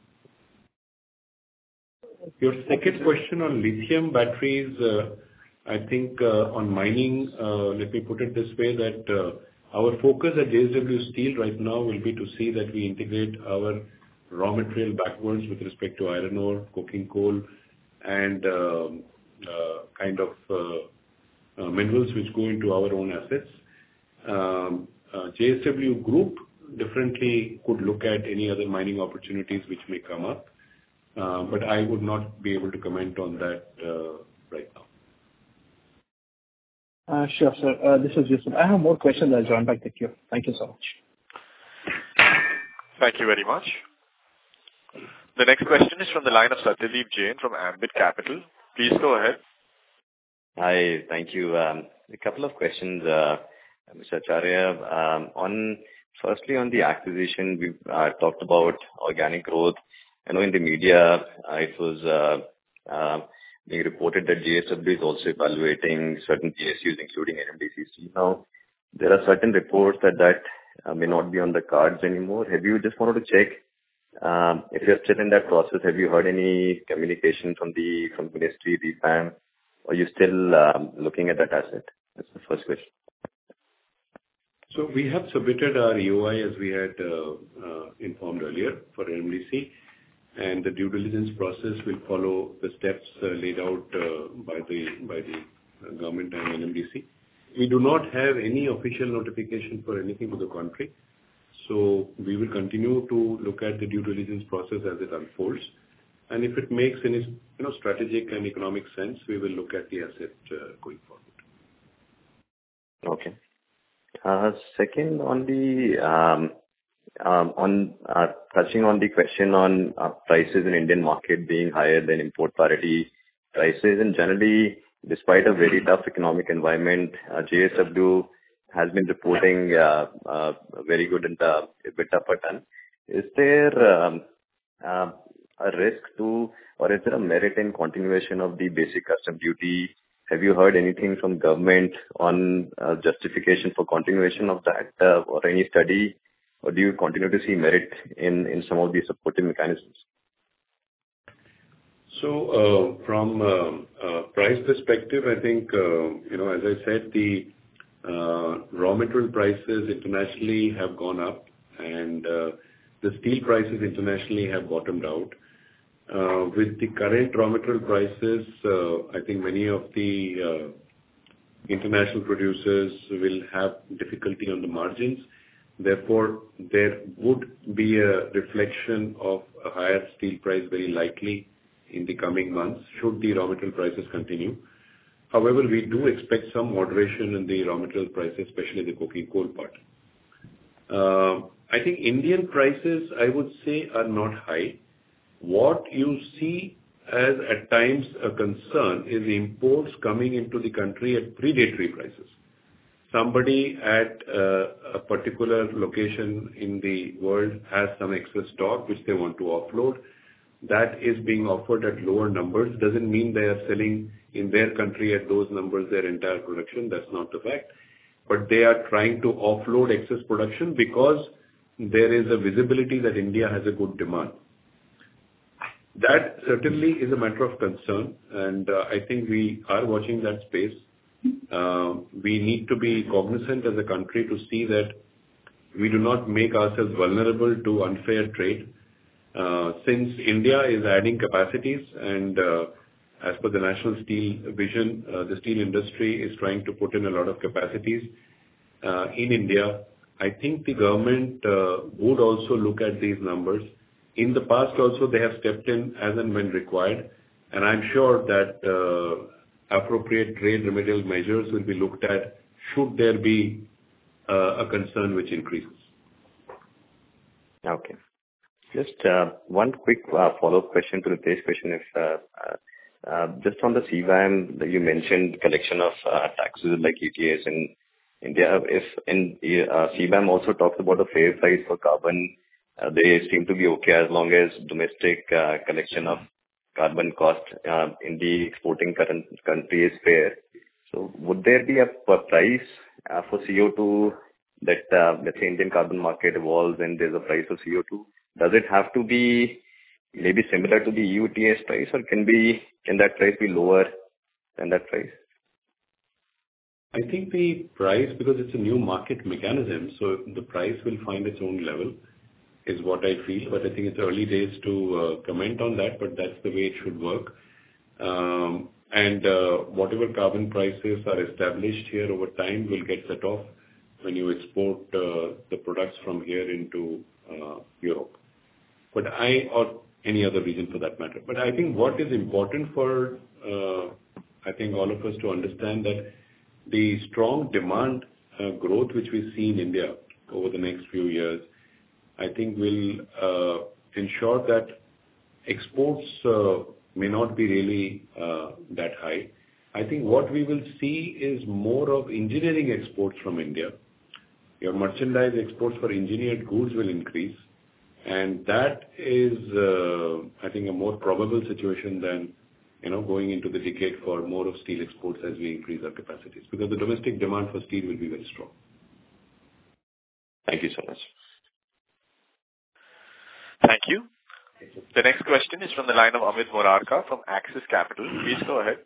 Speaker 3: Your second question on lithium batteries, uh, I think uh, on mining, uh, let me put it this way, that uh, our focus at J S W Steel right now will be to see that we integrate our raw material backwards with respect to iron ore, coking coal, and uh, uh, kind of uh, uh, minerals which go into our own assets. Um, uh, J S W Group differently could look at any other mining opportunities which may come up, uh, but I would not be able to comment on that uh, right now.
Speaker 8: Uh, sure, sir. Uh, this is Yusuf. I have more questions. I'll join back the queue. Thank you so much.
Speaker 1: Thank you very much. The next question is from the line of Satyadeep Jain from Ambit Capital. Please go ahead.
Speaker 9: Hi, thank you. Um, a couple of questions, uh, Mister Acharya. Um, on firstly, on the acquisition, we uh, talked about organic growth. I know in the media uh, it was uh, uh, being reported that J S W is also evaluating certain P S Us, including N M D C. Now, there are certain reports that that uh, may not be on the cards anymore. Have you just wanted to check um, if you're still in that process? Have you heard any communication from the from the ministry, the P A M, or are you still um, looking at that asset? That's the first question.
Speaker 3: So we have submitted our E O I as we had uh, uh, informed earlier for N M D C. And the due diligence process will follow the steps uh, laid out uh, by the by the government and N M D C. We do not have any official notification for anything to the contrary, so we will continue to look at the due diligence process as it unfolds. And if it makes any, you know, strategic and economic sense, we will look at the asset uh, going forward.
Speaker 9: Okay. Uh, second, on the um, Um, on uh, touching on the question on uh, prices in Indian market being higher than import parity prices, and generally, despite a very tough economic environment, uh, J S W has been reporting uh, uh, very good in the EBITDA per ton. Is there um, uh, a risk to, or is there a merit in continuation of the basic custom duty? Have you heard anything from government on uh, justification for continuation of that, uh, or any study? Or do you continue to see merit in, in some of these supporting mechanisms?
Speaker 3: So, uh, from uh, uh, price perspective, I think, uh, you know, as I said, the uh, raw material prices internationally have gone up, and uh, the steel prices internationally have bottomed out. Uh, with the current raw material prices, uh, I think many of the uh, international producers will have difficulty on the margins. Therefore, there would be a reflection of a higher steel price very likely in the coming months, should the raw material prices continue. However, we do expect some moderation in the raw material prices, especially the coking coal part. Uh, I think Indian prices, I would say, are not high. What you see as at times a concern is imports coming into the country at predatory prices. Somebody at uh, a particular location in the world has some excess stock which they want to offload. That is being offered at lower numbers. Doesn't mean they are selling in their country at those numbers their entire production. That's not the fact. But they are trying to offload excess production because there is a visibility that India has a good demand. That certainly is a matter of concern, and uh, I think we are watching that space. Uh, we need to be cognizant as a country to see that we do not make ourselves vulnerable to unfair trade. Uh, since India is adding capacities and uh, as per the National Steel Vision, uh, the steel industry is trying to put in a lot of capacities uh, in India. I think the government uh, would also look at these numbers. In the past also, they have stepped in as and when required, and I'm sure that uh, appropriate trade remedial measures will be looked at should there be uh, a concern which increases.
Speaker 9: Okay. Just uh, one quick uh, follow-up question to Ritesh's question. If uh, uh, uh, just on the C B A M, that you mentioned collection of uh, taxes like E T S in India. If in uh, C B A M also talks about a fair price for carbon, uh, they seem to be okay as long as domestic uh, collection of carbon cost uh, in the exporting current country is fair. So would there be a, a price uh, for C O two that uh, let's say Indian carbon market evolves and there's a price of C O two? Does it have to be maybe similar to the E U T S price, or can be can that price be lower than that price?
Speaker 3: I think the price, because it's a new market mechanism, so the price will find its own level, is what I feel. But I think it's early days to uh, comment on that, but that's the way it should work. Um, and uh, whatever carbon prices are established here over time will get set off when you export uh, the products from here into uh, Europe. But I, or any other region for that matter. But I think what is important for, uh, I think all of us to understand that the strong demand uh, growth which we see in India over the next few years, I think will uh, ensure that exports uh, may not be really uh, that high. I think what we will see is more of engineering exports from India. Your merchandise exports for engineered goods will increase. And that is, uh, I think, a more probable situation than, you know, going into the decade for more of steel exports as we increase our capacities, because the domestic demand for steel will be very strong.
Speaker 9: Thank you so much.
Speaker 1: Thank you. The next question is from the line of Amit Murarka from Axis Capital. Please go ahead.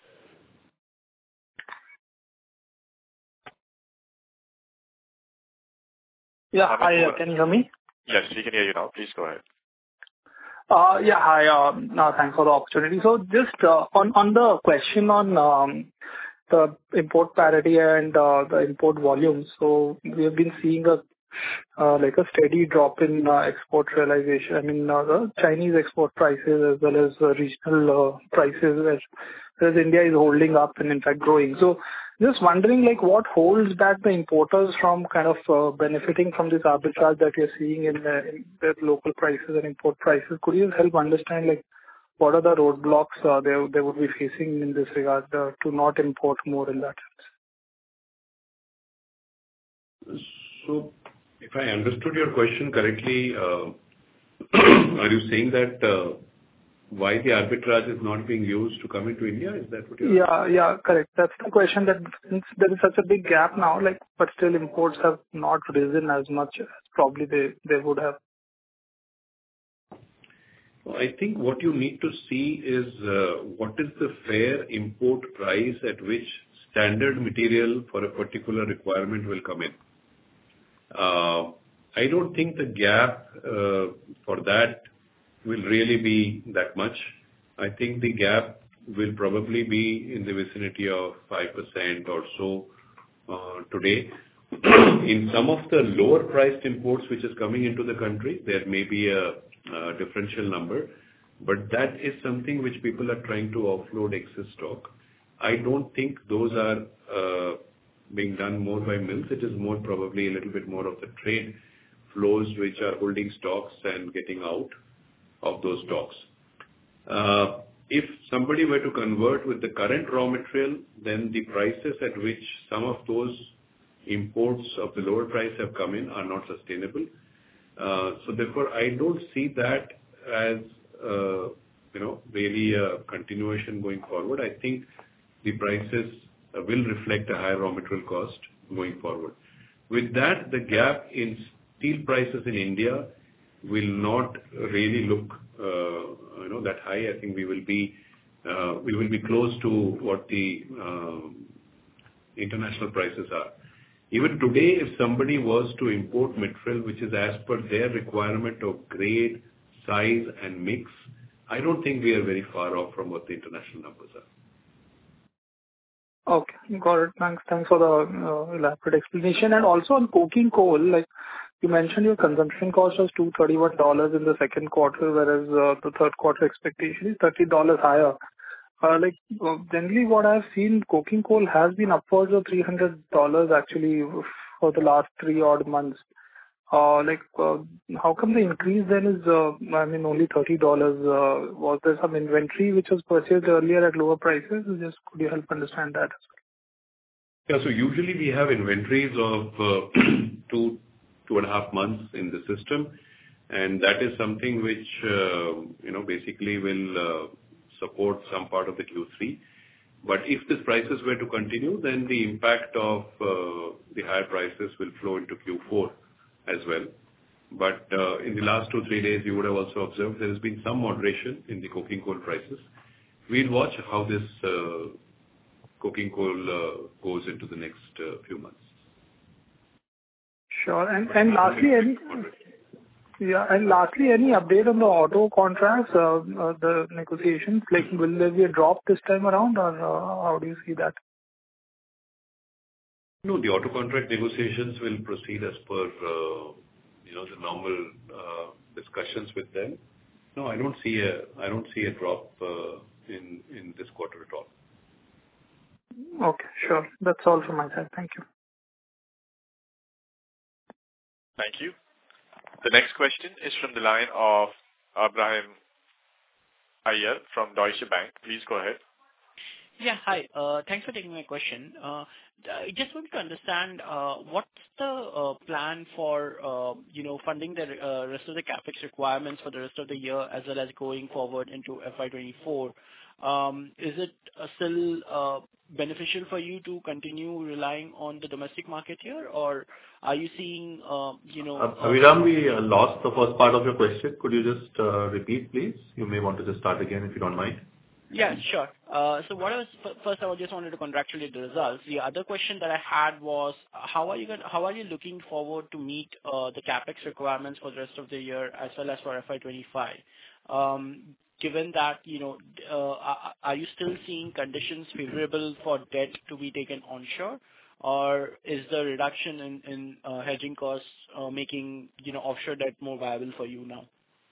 Speaker 10: Yeah,
Speaker 1: Amit
Speaker 10: hi, uh,
Speaker 1: Murarka.
Speaker 10: can you hear me?
Speaker 1: Yes, we can hear you now. Please go ahead.
Speaker 10: Uh, yeah, hi, uh, no, thanks for the opportunity. So just uh, on, on the question on um, the import parity and uh, the import volumes, so we have been seeing a uh, like a steady drop in uh, export realization. I mean, uh, the Chinese export prices as well as uh, regional uh, prices, whereas, whereas India is holding up and in fact growing. So just wondering, like, what holds back the importers from kind of uh, benefiting from this arbitrage that you're seeing in, uh, in the local prices and import prices? Could you help understand, like, what are the roadblocks uh, they they would be facing in this regard uh, to not import more in that sense?
Speaker 3: So, if I understood your question correctly, uh, are you saying that uh, why the arbitrage is not being used to come into India? Is that what you're
Speaker 10: Yeah,
Speaker 3: asking?
Speaker 10: yeah, correct. That's the question, that since there is such a big gap now, like, but still imports have not risen as much as probably they, they would have.
Speaker 3: Well, I think what you need to see is uh, what is the fair import price at which standard material for a particular requirement will come in. Uh, I don't think the gap uh, for that will really be that much. I think the gap will probably be in the vicinity of five percent or so uh, today. In some of the lower priced imports which is coming into the country, there may be a, a differential number, but that is something which people are trying to offload excess stock. I don't think those are uh, being done more by mills. It is more probably a little bit more of the trade flows which are holding stocks and getting out of those stocks. Uh, if somebody were to convert with the current raw material, then the prices at which some of those imports of the lower price have come in are not sustainable. Uh, so therefore, I don't see that as uh, you know really a continuation going forward. I think the prices uh, will reflect a higher raw material cost going forward. With that, the gap in steel prices in India will not really look uh, you know that high. I think we will be uh, we will be close to what the uh, international prices are. Even today, if somebody was to import material which is as per their requirement of grade, size and mix, I don't think we are very far off from what the international numbers are.
Speaker 10: Okay, got it. Thanks. Thanks for the uh, elaborate explanation. And also on coking coal, like you mentioned, your consumption cost was two hundred thirty-one dollars in the second quarter, whereas uh, the third quarter expectation is thirty dollars higher. Uh, like uh, generally, what I've seen, coking coal has been upwards of three hundred dollars actually for the last three odd months. Uh, like, uh, how come the increase then is, uh, I mean, only thirty dollars? Uh, was there some inventory which was purchased earlier at lower prices? Just could you help understand that as
Speaker 3: well? Yeah, so usually we have inventories of uh, two, two and a half months in the system, and that is something which, uh, you know, basically will uh, support some part of the Q three. But if these prices were to continue, then the impact of uh, the higher prices will flow into Q four. As well. But uh, in the last two, three days, you would have also observed there has been some moderation in the coking coal prices. We'll watch how this uh, coking coal uh, goes into the next uh, few months.
Speaker 10: Sure. And, and lastly, any, yeah, and lastly, any update on the auto contracts, uh, uh, the negotiations? Like, will there be a drop this time around, or uh, how do you see that?
Speaker 3: No, the auto contract negotiations will proceed as per, uh, you know, the normal uh, discussions with them. No, I don't see a, I don't see a drop uh, in in this quarter at all.
Speaker 10: Okay, sure. That's all from my side. Thank you.
Speaker 1: Thank you. The next question is from the line of Abraham Iyer from Deutsche Bank. Please go ahead.
Speaker 11: Yeah, hi. Uh, thanks for taking my question. Uh, I just wanted to understand uh, what's the uh, plan for, uh, you know, funding the uh, rest of the capex requirements for the rest of the year as well as going forward into F Y twenty-four. Um, is it uh, still uh, beneficial for you to continue relying on the domestic market here, or are you seeing, uh, you know...
Speaker 2: Uh, Aviram, we uh, lost the first part of your question. Could you just uh, repeat, please? You may want to just start again if you don't mind.
Speaker 11: Yeah, sure. Uh, so what I was first, I just wanted to congratulate the results. The other question that I had was, how are you going, how are you looking forward to meet uh, the capex requirements for the rest of the year as well as for F Y twenty-five? Um, given that, you know, uh, are, are you still seeing conditions favorable for debt to be taken onshore, or is the reduction in, in uh, hedging costs uh, making, you know, offshore debt more viable for you now?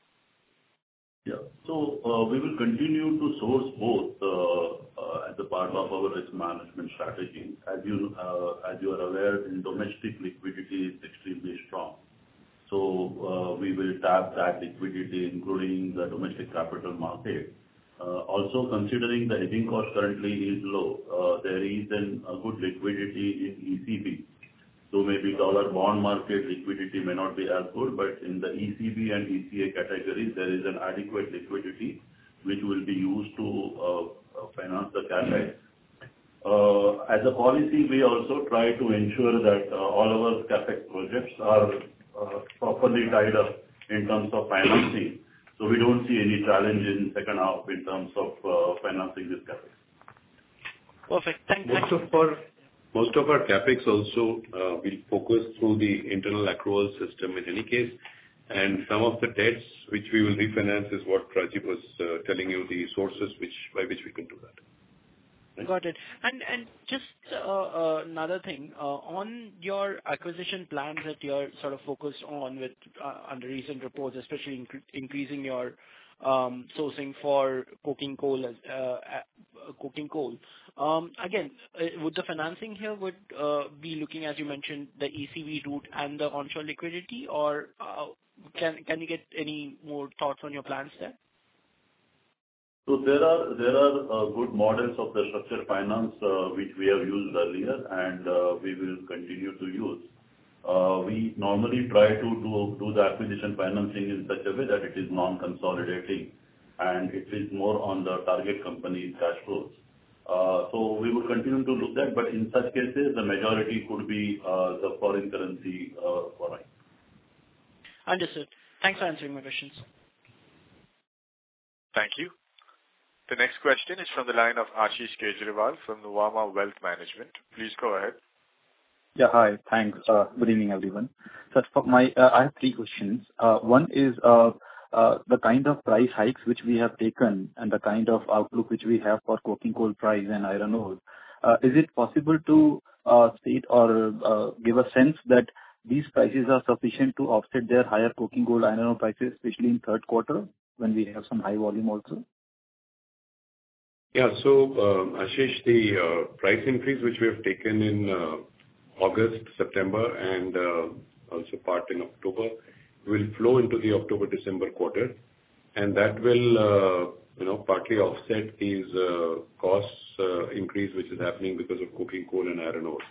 Speaker 5: Yeah. So, uh, we will continue to source both uh, uh, as a part of our risk management strategy. As you uh, as you are aware, in domestic liquidity is extremely strong. So, uh, we will tap that liquidity, including the domestic capital market. Uh, Also, considering the hedging cost currently is low, uh, there is an, a good liquidity in E C B. So maybe dollar bond market liquidity may not be as good, but in the E C B and E C A categories, there is an adequate liquidity which will be used to uh, finance the capex. Uh, as a policy, we also try to ensure that uh, all our capex projects are uh, properly tied up in terms of financing. So we don't see any challenge in second half in terms of uh, financing this capex.
Speaker 11: Perfect. Thank you.
Speaker 3: Most of our Most of our capex also uh, will focus through the internal accrual system in any case, and some of the debts which we will refinance is what Rajiv was uh, telling you, the sources which by which we can do that.
Speaker 11: Right? Got it. And and just uh, uh, another thing uh, on your acquisition plans that you're sort of focused on with uh, under recent reports, especially inc- increasing your um, sourcing for coking coal as uh, uh, coking coal. Um, again, uh, would the financing here would uh, be looking, as you mentioned, the E C B route and the onshore liquidity, or uh, can can you get any more thoughts on your plans there?
Speaker 5: So there are there are uh, good models of the structured finance uh, which we have used earlier, and uh, we will continue to use. Uh, we normally try to do, do the acquisition financing in such a way that it is non-consolidating, and it is more on the target company's cash flows. Uh, so we will continue to look at, but in such cases, the majority could be uh, the foreign currency uh, borrowing.
Speaker 11: Understood. Thanks for answering my questions.
Speaker 1: Thank you. The next question is from the line of Ashish Kejriwal from Nuvama Wealth Management. Please go ahead.
Speaker 12: Yeah, hi. Thanks. Uh, good evening, everyone. So for my, uh, I have three questions. Uh, one is, uh, uh, the kind of price hikes which we have taken and the kind of outlook which we have for coking coal price and iron ore, uh, is it possible to uh, state or uh, give a sense that these prices are sufficient to offset their higher coking coal iron ore prices, especially in third quarter when we have some high volume also?
Speaker 3: Yeah. So, uh, Ashish, the uh, price increase which we have taken in uh, August, September, and uh, also part in October will flow into the October-December quarter, and that will, uh, you know, partly offset these uh, costs uh, increase which is happening because of coking coal and iron ore.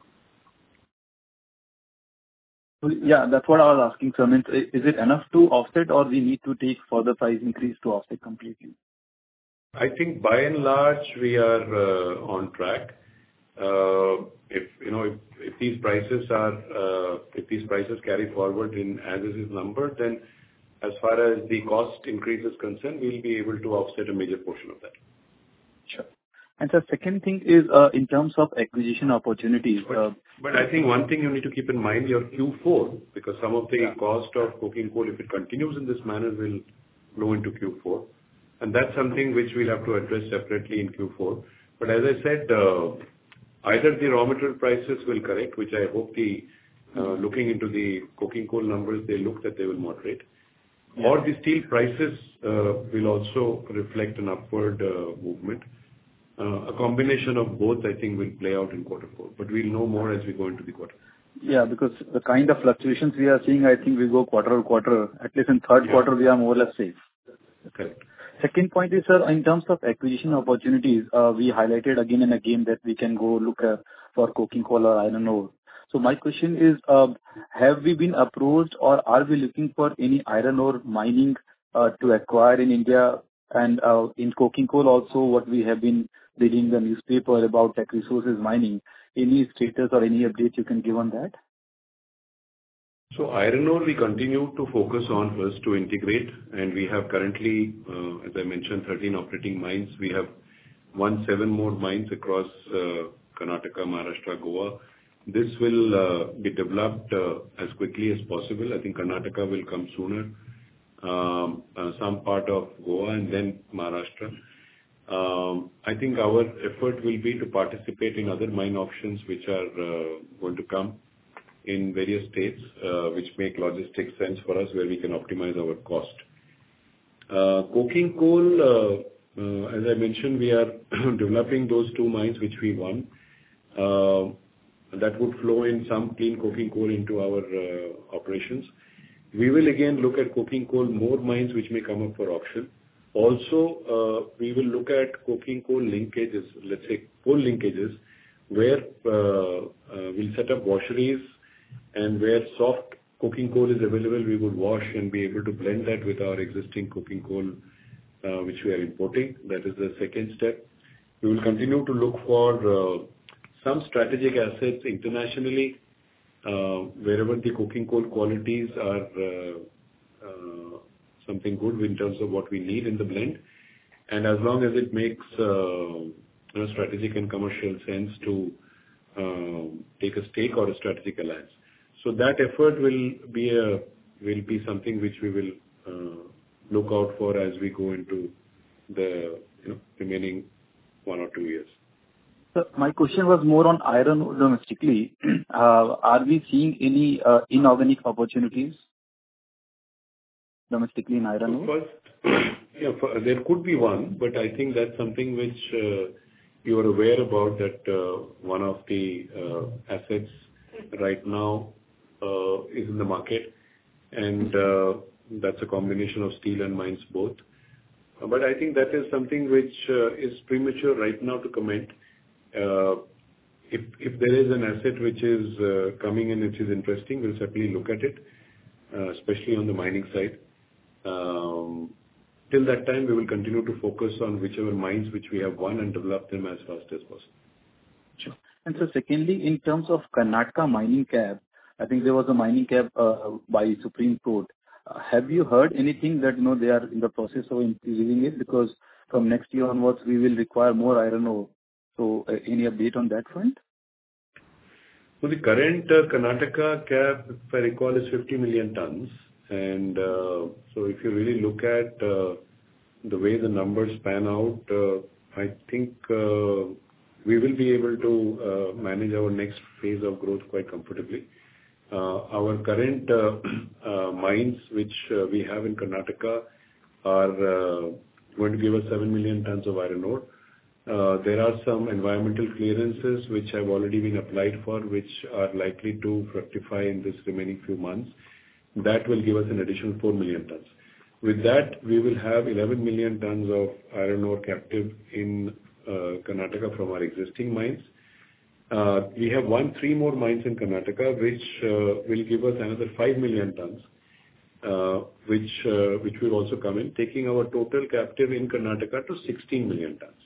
Speaker 12: Yeah, that's what I was asking, sir. I mean, is it enough to offset, or we need to take further price increase to offset completely?
Speaker 3: I think by and large, we are uh, on track. Uh, If, you know, if if these prices are, uh, if these prices carry forward in as is number, then as far as the cost increase is concerned, we'll be able to offset a major portion of that.
Speaker 12: Sure. And the second thing is, uh, in terms of acquisition opportunities. uh,
Speaker 3: But I think one thing you need to keep in mind, your Q four, because some of the cost of coking coal, if it continues in this manner, will flow into Q four. And that's something which we'll have to address separately in Q four. But as I said, uh, either the raw material prices will correct, which I hope the, uh, looking into the coking coal numbers, they look that they will moderate, or the steel prices uh, will also reflect an upward uh, movement. Uh, A combination of both, I think, will play out in quarter four, but we'll know more as we go into the quarter.
Speaker 12: Yeah, because the kind of fluctuations we are seeing, I think we go quarter to quarter. At least in third
Speaker 3: Yeah.
Speaker 12: quarter, we are more or less safe.
Speaker 3: Correct.
Speaker 12: Second point is, sir, in terms of acquisition opportunities, uh, we highlighted again and again that we can go look uh, for coking coal or iron ore. So my question is, uh, have we been approached or are we looking for any iron ore mining uh, to acquire in India? And uh, in coking coal also, what we have been reading the newspaper about Tech Resources mining. Any status or any update you can give on that?
Speaker 3: So iron ore, we continue to focus on first to integrate, and we have currently, uh, as I mentioned, thirteen operating mines. We have won seven more mines across uh, Karnataka, Maharashtra, Goa. This will uh, be developed uh, as quickly as possible. I think Karnataka will come sooner, um, uh, some part of Goa and then Maharashtra. Um, I think our effort will be to participate in other mine auctions which are uh, going to come in various states, uh, which make logistics sense for us, where we can optimize our cost. Uh, Coking coal, uh, uh, as I mentioned, we are developing those two mines which we won. Uh, That would flow in some clean coking coal into our uh, operations. We will again look at coking coal, more mines which may come up for auction. Also, uh, we will look at coking coal linkages, let's say coal linkages, where uh, uh, we'll set up washeries, and where soft coking coal is available, we would wash and be able to blend that with our existing coking coal, uh, which we are importing. That is the second step. We will continue to look for uh, some strategic assets internationally, uh, wherever the coking coal qualities are uh, uh, something good in terms of what we need in the blend. And as long as it makes uh, you know, strategic and commercial sense to uh, take a stake or a strategic alliance. So that effort will be a will be something which we will uh, look out for as we go into the you know remaining one or two years.
Speaker 12: So my question was more on iron ore domestically. Uh, Are we seeing any uh, inorganic opportunities domestically in iron ore?
Speaker 3: First, yeah, for- there could be one, but I think that's something which uh, you are aware about, that uh, one of the uh, assets right now uh, is in the market, and uh, that's a combination of steel and mines both. Uh, But I think that is something which uh, is premature right now to comment. Uh, If if there is an asset which is uh, coming in which is interesting, we'll certainly look at it, uh, especially on the mining side. Um, Till that time, we will continue to focus on whichever mines which we have won and develop them as fast as possible.
Speaker 12: Sure. And so secondly, in terms of Karnataka mining cap, I think there was a mining cap uh, by Supreme Court. Uh, Have you heard anything that, you know, they are in the process of increasing it? Because from next year onwards, we will require more iron ore. So, uh, any update on that front?
Speaker 3: So the current uh, Karnataka cap, if I recall, is fifty million tons. And uh, so if you really look at uh, the way the numbers pan out, uh, I think uh, we will be able to uh, manage our next phase of growth quite comfortably. Uh, Our current uh, uh, mines, which uh, we have in Karnataka, are uh, going to give us seven million tons of iron ore. Uh, There are some environmental clearances which have already been applied for, which are likely to fructify in this remaining few months. That will give us an additional four million tons. With that, we will have eleven million tons of iron ore captive in uh, Karnataka from our existing mines. Uh, We have one, three more mines in Karnataka, which uh, will give us another five million tons, uh, which uh, which will also come in, taking our total captive in Karnataka to sixteen million tons.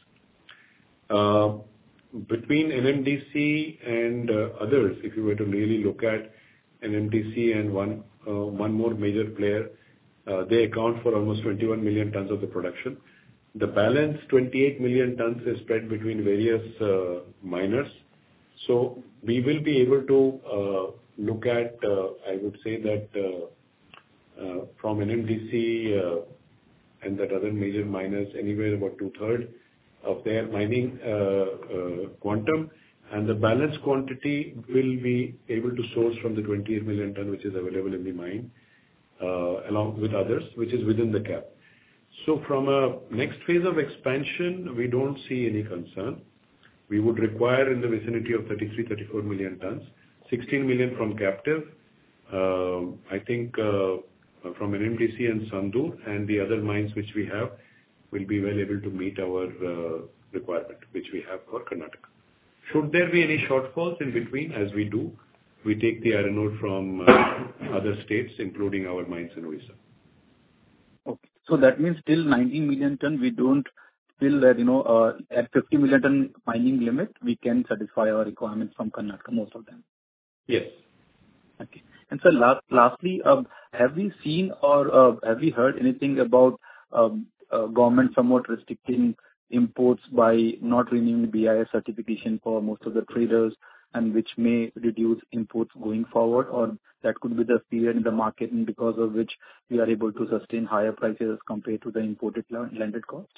Speaker 3: Uh, Between N M D C and uh, others, if you were to really look at N M D C and one uh, one more major player, uh, they account for almost twenty-one million tons of the production. The balance, twenty-eight million tons, is spread between various uh, miners. So we will be able to uh, look at, uh, I would say that uh, uh, from N M D C uh, and that other major miners, anywhere about two-thirds of their mining uh, uh, quantum, and the balance quantity will be able to source from the twenty-eight million ton, which is available in the mine, uh, along with others, which is within the cap. So from a next phase of expansion, we don't see any concern. We would require in the vicinity of thirty-three, thirty-four million tons, sixteen million from captive, uh, I think uh, from N M D C and Sandur, and the other mines which we have will be well able to meet our uh, requirement, which we have for Karnataka. Should there be any shortfalls in between, as we do, we take the iron ore from uh, other states, including our mines in Odisha.
Speaker 12: Okay. So that means till nineteen million ton, we don't feel that, you know, uh, at fifty million ton mining limit, we can satisfy our requirements from Karnataka, most of them.
Speaker 3: Yes.
Speaker 12: Okay. And so last, lastly, um, have we seen or uh, have we heard anything about um, uh, government somewhat restricting imports by not renewing B I S certification for most of the traders, and which may reduce imports going forward, or that could be the period in the market and because of which we are able to sustain higher prices as compared to the imported landed cost?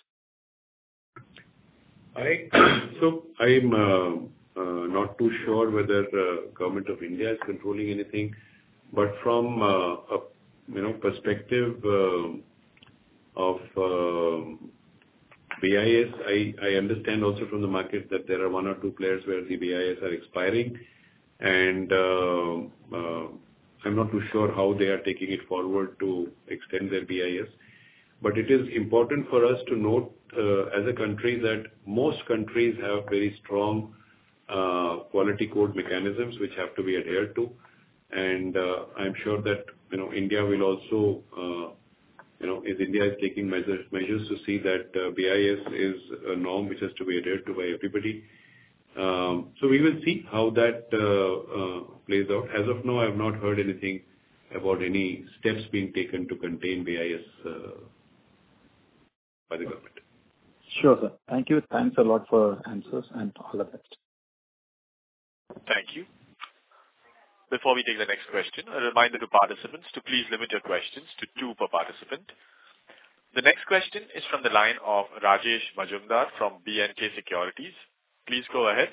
Speaker 3: I so I'm uh, uh, not too sure whether uh, Government of India is controlling anything, but from uh, a you know perspective uh, of uh, B I S, I, I understand also from the market that there are one or two players where the B I S are expiring, and uh, uh, I'm not too sure how they are taking it forward to extend their B I S. But it is important for us to note uh, as a country that most countries have very strong uh, quality code mechanisms which have to be adhered to, and uh, I'm sure that you know India will also uh, you know is India is taking measures measures to see that uh, B I S is a norm which has to be adhered to by everybody. Um, so we will see how that uh, uh, plays out. As of now, I have not heard anything about any steps being taken to contain B I S uh, by the government.
Speaker 12: Sure, sir. Thank you. Thanks a lot for answers, and all the best.
Speaker 1: Thank you. Before we take the next question, a reminder to participants to please limit your questions to two per participant. The next question is from the line of Rajesh Majumdar from B and K Securities. Please go ahead.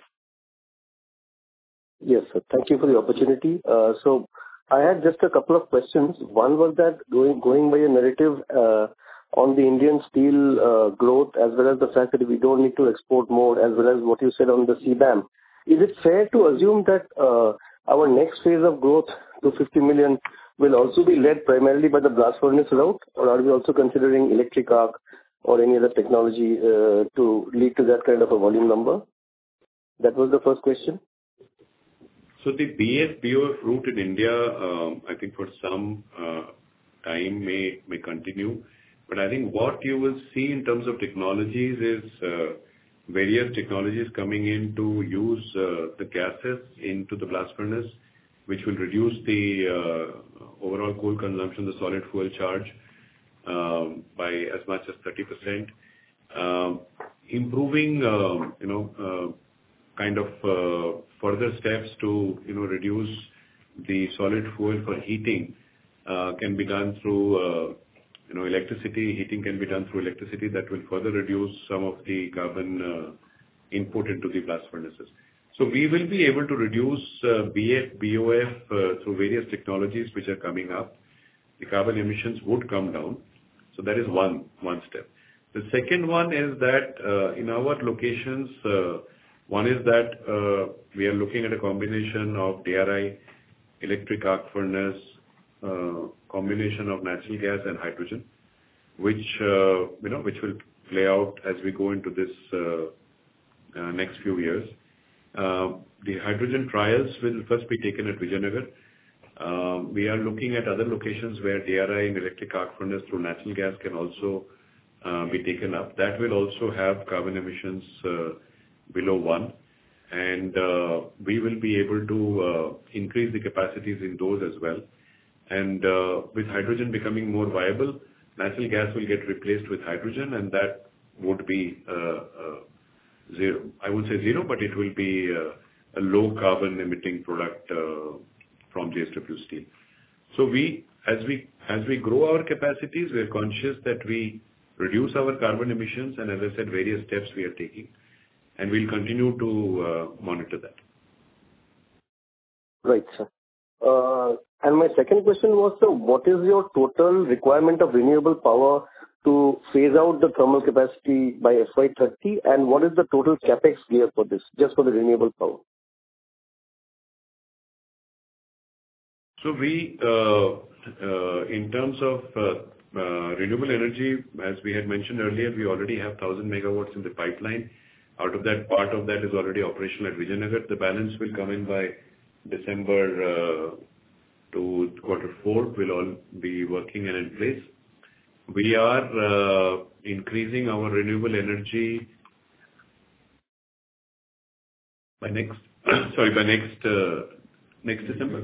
Speaker 13: Yes, sir. Thank you for the opportunity. Uh, so I had just a couple of questions. One was that going going by a narrative uh, on the Indian steel uh, growth, as well as the fact that we don't need to export more, as well as what you said on the C B A M. Is it fair to assume that uh, our next phase of growth to fifty million will also be led primarily by the blast furnace route, or are we also considering electric arc or any other technology uh, to lead to that kind of a volume number? That was the first question.
Speaker 3: So the B S B O F route in India, um, I think for some uh, time may may continue. But I think what you will see in terms of technologies is uh, various technologies coming in to use uh, the gases into the blast furnace, which will reduce the uh, overall coal consumption, the solid fuel charge, um, by as much as thirty percent. Um, improving, uh, you know, uh, kind of uh, further steps to, you know, reduce the solid fuel for heating uh, can be done through, uh, you know, electricity. Heating can be done through electricity. That will further reduce some of the carbon uh, input into the blast furnaces. So we will be able to reduce uh, B F, B O F uh, through various technologies which are coming up. The carbon emissions would come down. So that is one one step. The second one is that uh, in our locations, uh, one is that uh, we are looking at a combination of D R I, electric arc furnace, uh, combination of natural gas and hydrogen, which uh, you know which will play out as we go into this uh, uh, next few years. Uh, the hydrogen trials will first be taken at Vijayanagar. Uh, we are looking at other locations where D R I and electric arc furnace through natural gas can also uh, be taken up. That will also have carbon emissions uh, below one. And uh, we will be able to uh, increase the capacities in those as well. And uh, with hydrogen becoming more viable, natural gas will get replaced with hydrogen, and that would be uh, uh, zero. I would say zero, but it will be uh, a low carbon emitting product uh, from J S W Steel. So we, as we as we grow our capacities, we are conscious that we reduce our carbon emissions, and as I said, various steps we are taking, and we'll continue to uh, monitor that.
Speaker 13: Right, sir. Uh, and my second question was, sir, what is your total requirement of renewable power to phase out the thermal capacity by F Y thirty, and what is the total capex gear for this, just for the renewable power?
Speaker 3: So we, uh, uh, in terms of uh, uh, renewable energy, as we had mentioned earlier, we already have one thousand megawatts in the pipeline. Out of that, part of that is already operational at Vijayanagar. The balance will come in by December uh, to quarter four. Will all be working and in place. We are uh, increasing our renewable energy by next, sorry, by next uh, next December.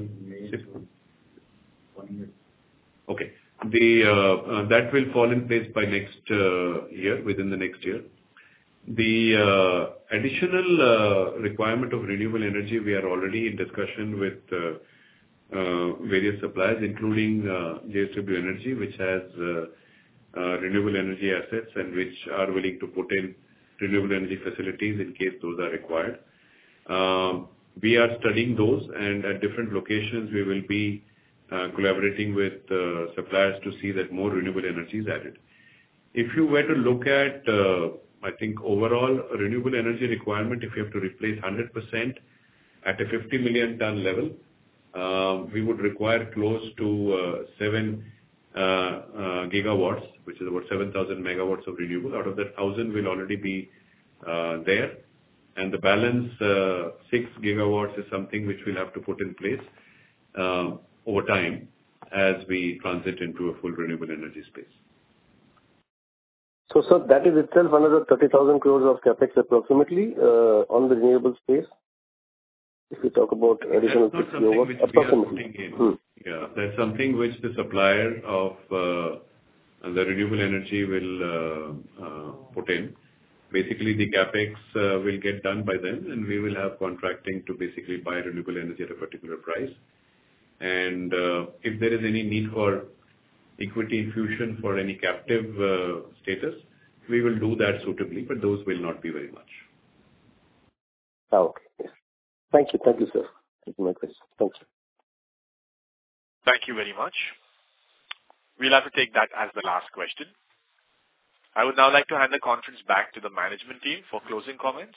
Speaker 3: Okay. The uh, uh, that will fall in place by next uh, year, within the next year. The uh, additional uh, requirement of renewable energy, we are already in discussion with uh, uh, various suppliers, including uh, J S W Energy, which has uh, uh, renewable energy assets and which are willing to put in renewable energy facilities in case those are required. Uh, we are studying those, and at different locations we will be uh, collaborating with uh, suppliers to see that more renewable energy is added. If you were to look at uh, I think overall renewable energy requirement, if you have to replace one hundred percent at a fifty million ton level, uh, we would require close to uh, seven uh, uh, gigawatts, which is about seven thousand megawatts of renewable. Out of that, one thousand will already be uh, there. And the balance uh, six gigawatts is something which we'll have to put in place uh, over time as we transit into a full renewable energy space.
Speaker 13: So, sir, that is itself another thirty thousand crores of capex approximately uh, on the renewable space. If we talk about additional
Speaker 3: six gigawatts, approximately. Hmm. Yeah, that's something which the supplier of uh, the renewable energy will uh, uh, put in. Basically, the capex uh, will get done by them, and we will have contracting to basically buy renewable energy at a particular price. And uh, if there is any need for equity infusion for any captive uh, status, we will do that suitably, but those will not be very much.
Speaker 13: Okay. Yes. Thank you. Thank you, sir. Thank you, my question. Thank you.
Speaker 1: Thank you very much. We'll have to take that as the last question. I would now like to hand the conference back to the management team for closing comments.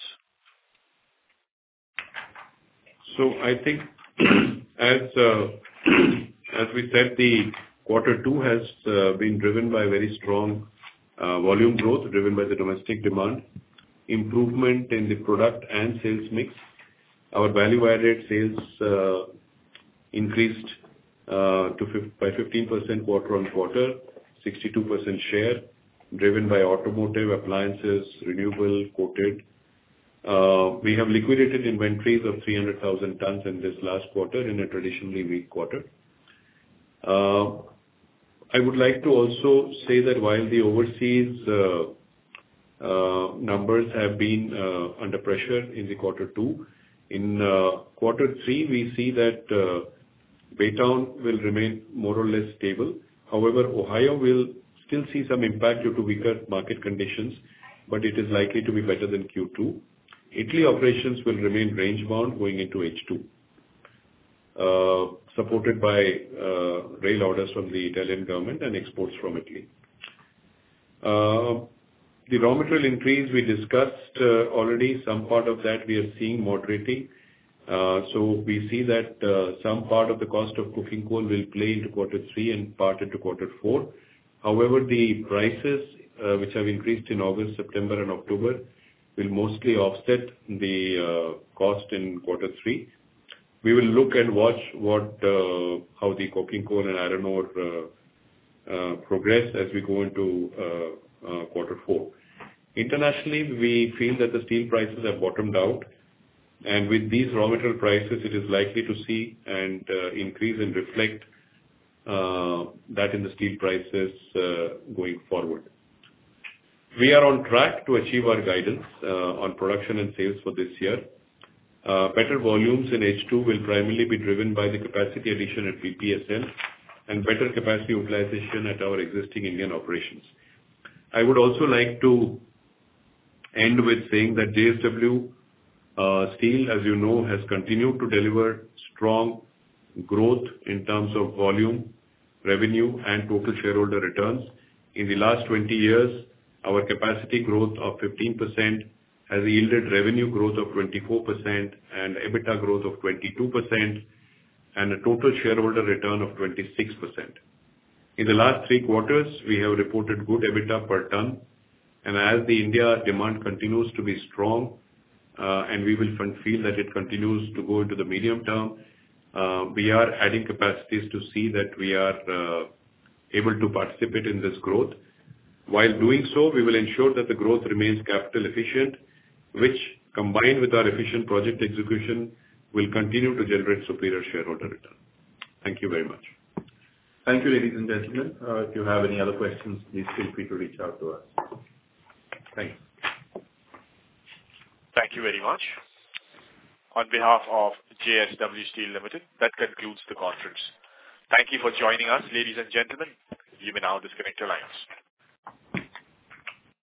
Speaker 3: So I think as uh, as we said, the quarter two has uh, been driven by very strong uh, volume growth, driven by the domestic demand, improvement in the product and sales mix. Our value-added sales uh, increased uh, to by fifteen percent quarter-on-quarter, sixty-two percent share, driven by automotive, appliances, renewable, coated. Uh, we have liquidated inventories of three hundred thousand tons in this last quarter, in a traditionally weak quarter. Uh, I would like to also say that while the overseas uh, uh, numbers have been uh, under pressure in the quarter two, in uh, quarter three, we see that uh, Baytown will remain more or less stable. However, Ohio will still see some impact due to weaker market conditions, but it is likely to be better than Q two. Italy operations will remain range-bound going into H two, uh, supported by uh, rail orders from the Italian government and exports from Italy. Uh, the raw material increase we discussed uh, already, some part of that we are seeing moderating. Uh, so we see that uh, some part of the cost of coking coal will play into quarter three and part into quarter four. However, the prices uh, which have increased in August, September and October will mostly offset the uh, cost in quarter three. We will look and watch what uh, how the coking coal and iron ore uh, uh, progress as we go into uh, uh, quarter four. Internationally, we feel that the steel prices have bottomed out, and with these raw material prices, it is likely to see and uh, increase and reflect uh, that in the steel prices uh, going forward. We are on track to achieve our guidance uh, on production and sales for this year. Uh, better volumes in H two will primarily be driven by the capacity addition at B P S L and better capacity utilization at our existing Indian operations. I would also like to end with saying that J S W uh, Steel, as you know, has continued to deliver strong growth in terms of volume, revenue, and total shareholder returns. In the last twenty years, our capacity growth of fifteen percent has yielded revenue growth of twenty-four percent and EBITDA growth of twenty-two percent and a total shareholder return of twenty-six percent. In the last three quarters, we have reported good EBITDA per ton, and as the India demand continues to be strong, uh, and we will feel that it continues to go into the medium term, uh, we are adding capacities to see that we are uh, able to participate in this growth. While doing so, we will ensure that the growth remains capital efficient, which, combined with our efficient project execution, will continue to generate superior shareholder return. Thank you very much.
Speaker 2: Thank you, ladies and gentlemen. Uh, if you have any other questions, please feel free to reach out to us. Thanks.
Speaker 1: Thank you very much. On behalf of J S W Steel Limited, that concludes the conference. Thank you for joining us, ladies and gentlemen. You may now disconnect your lines.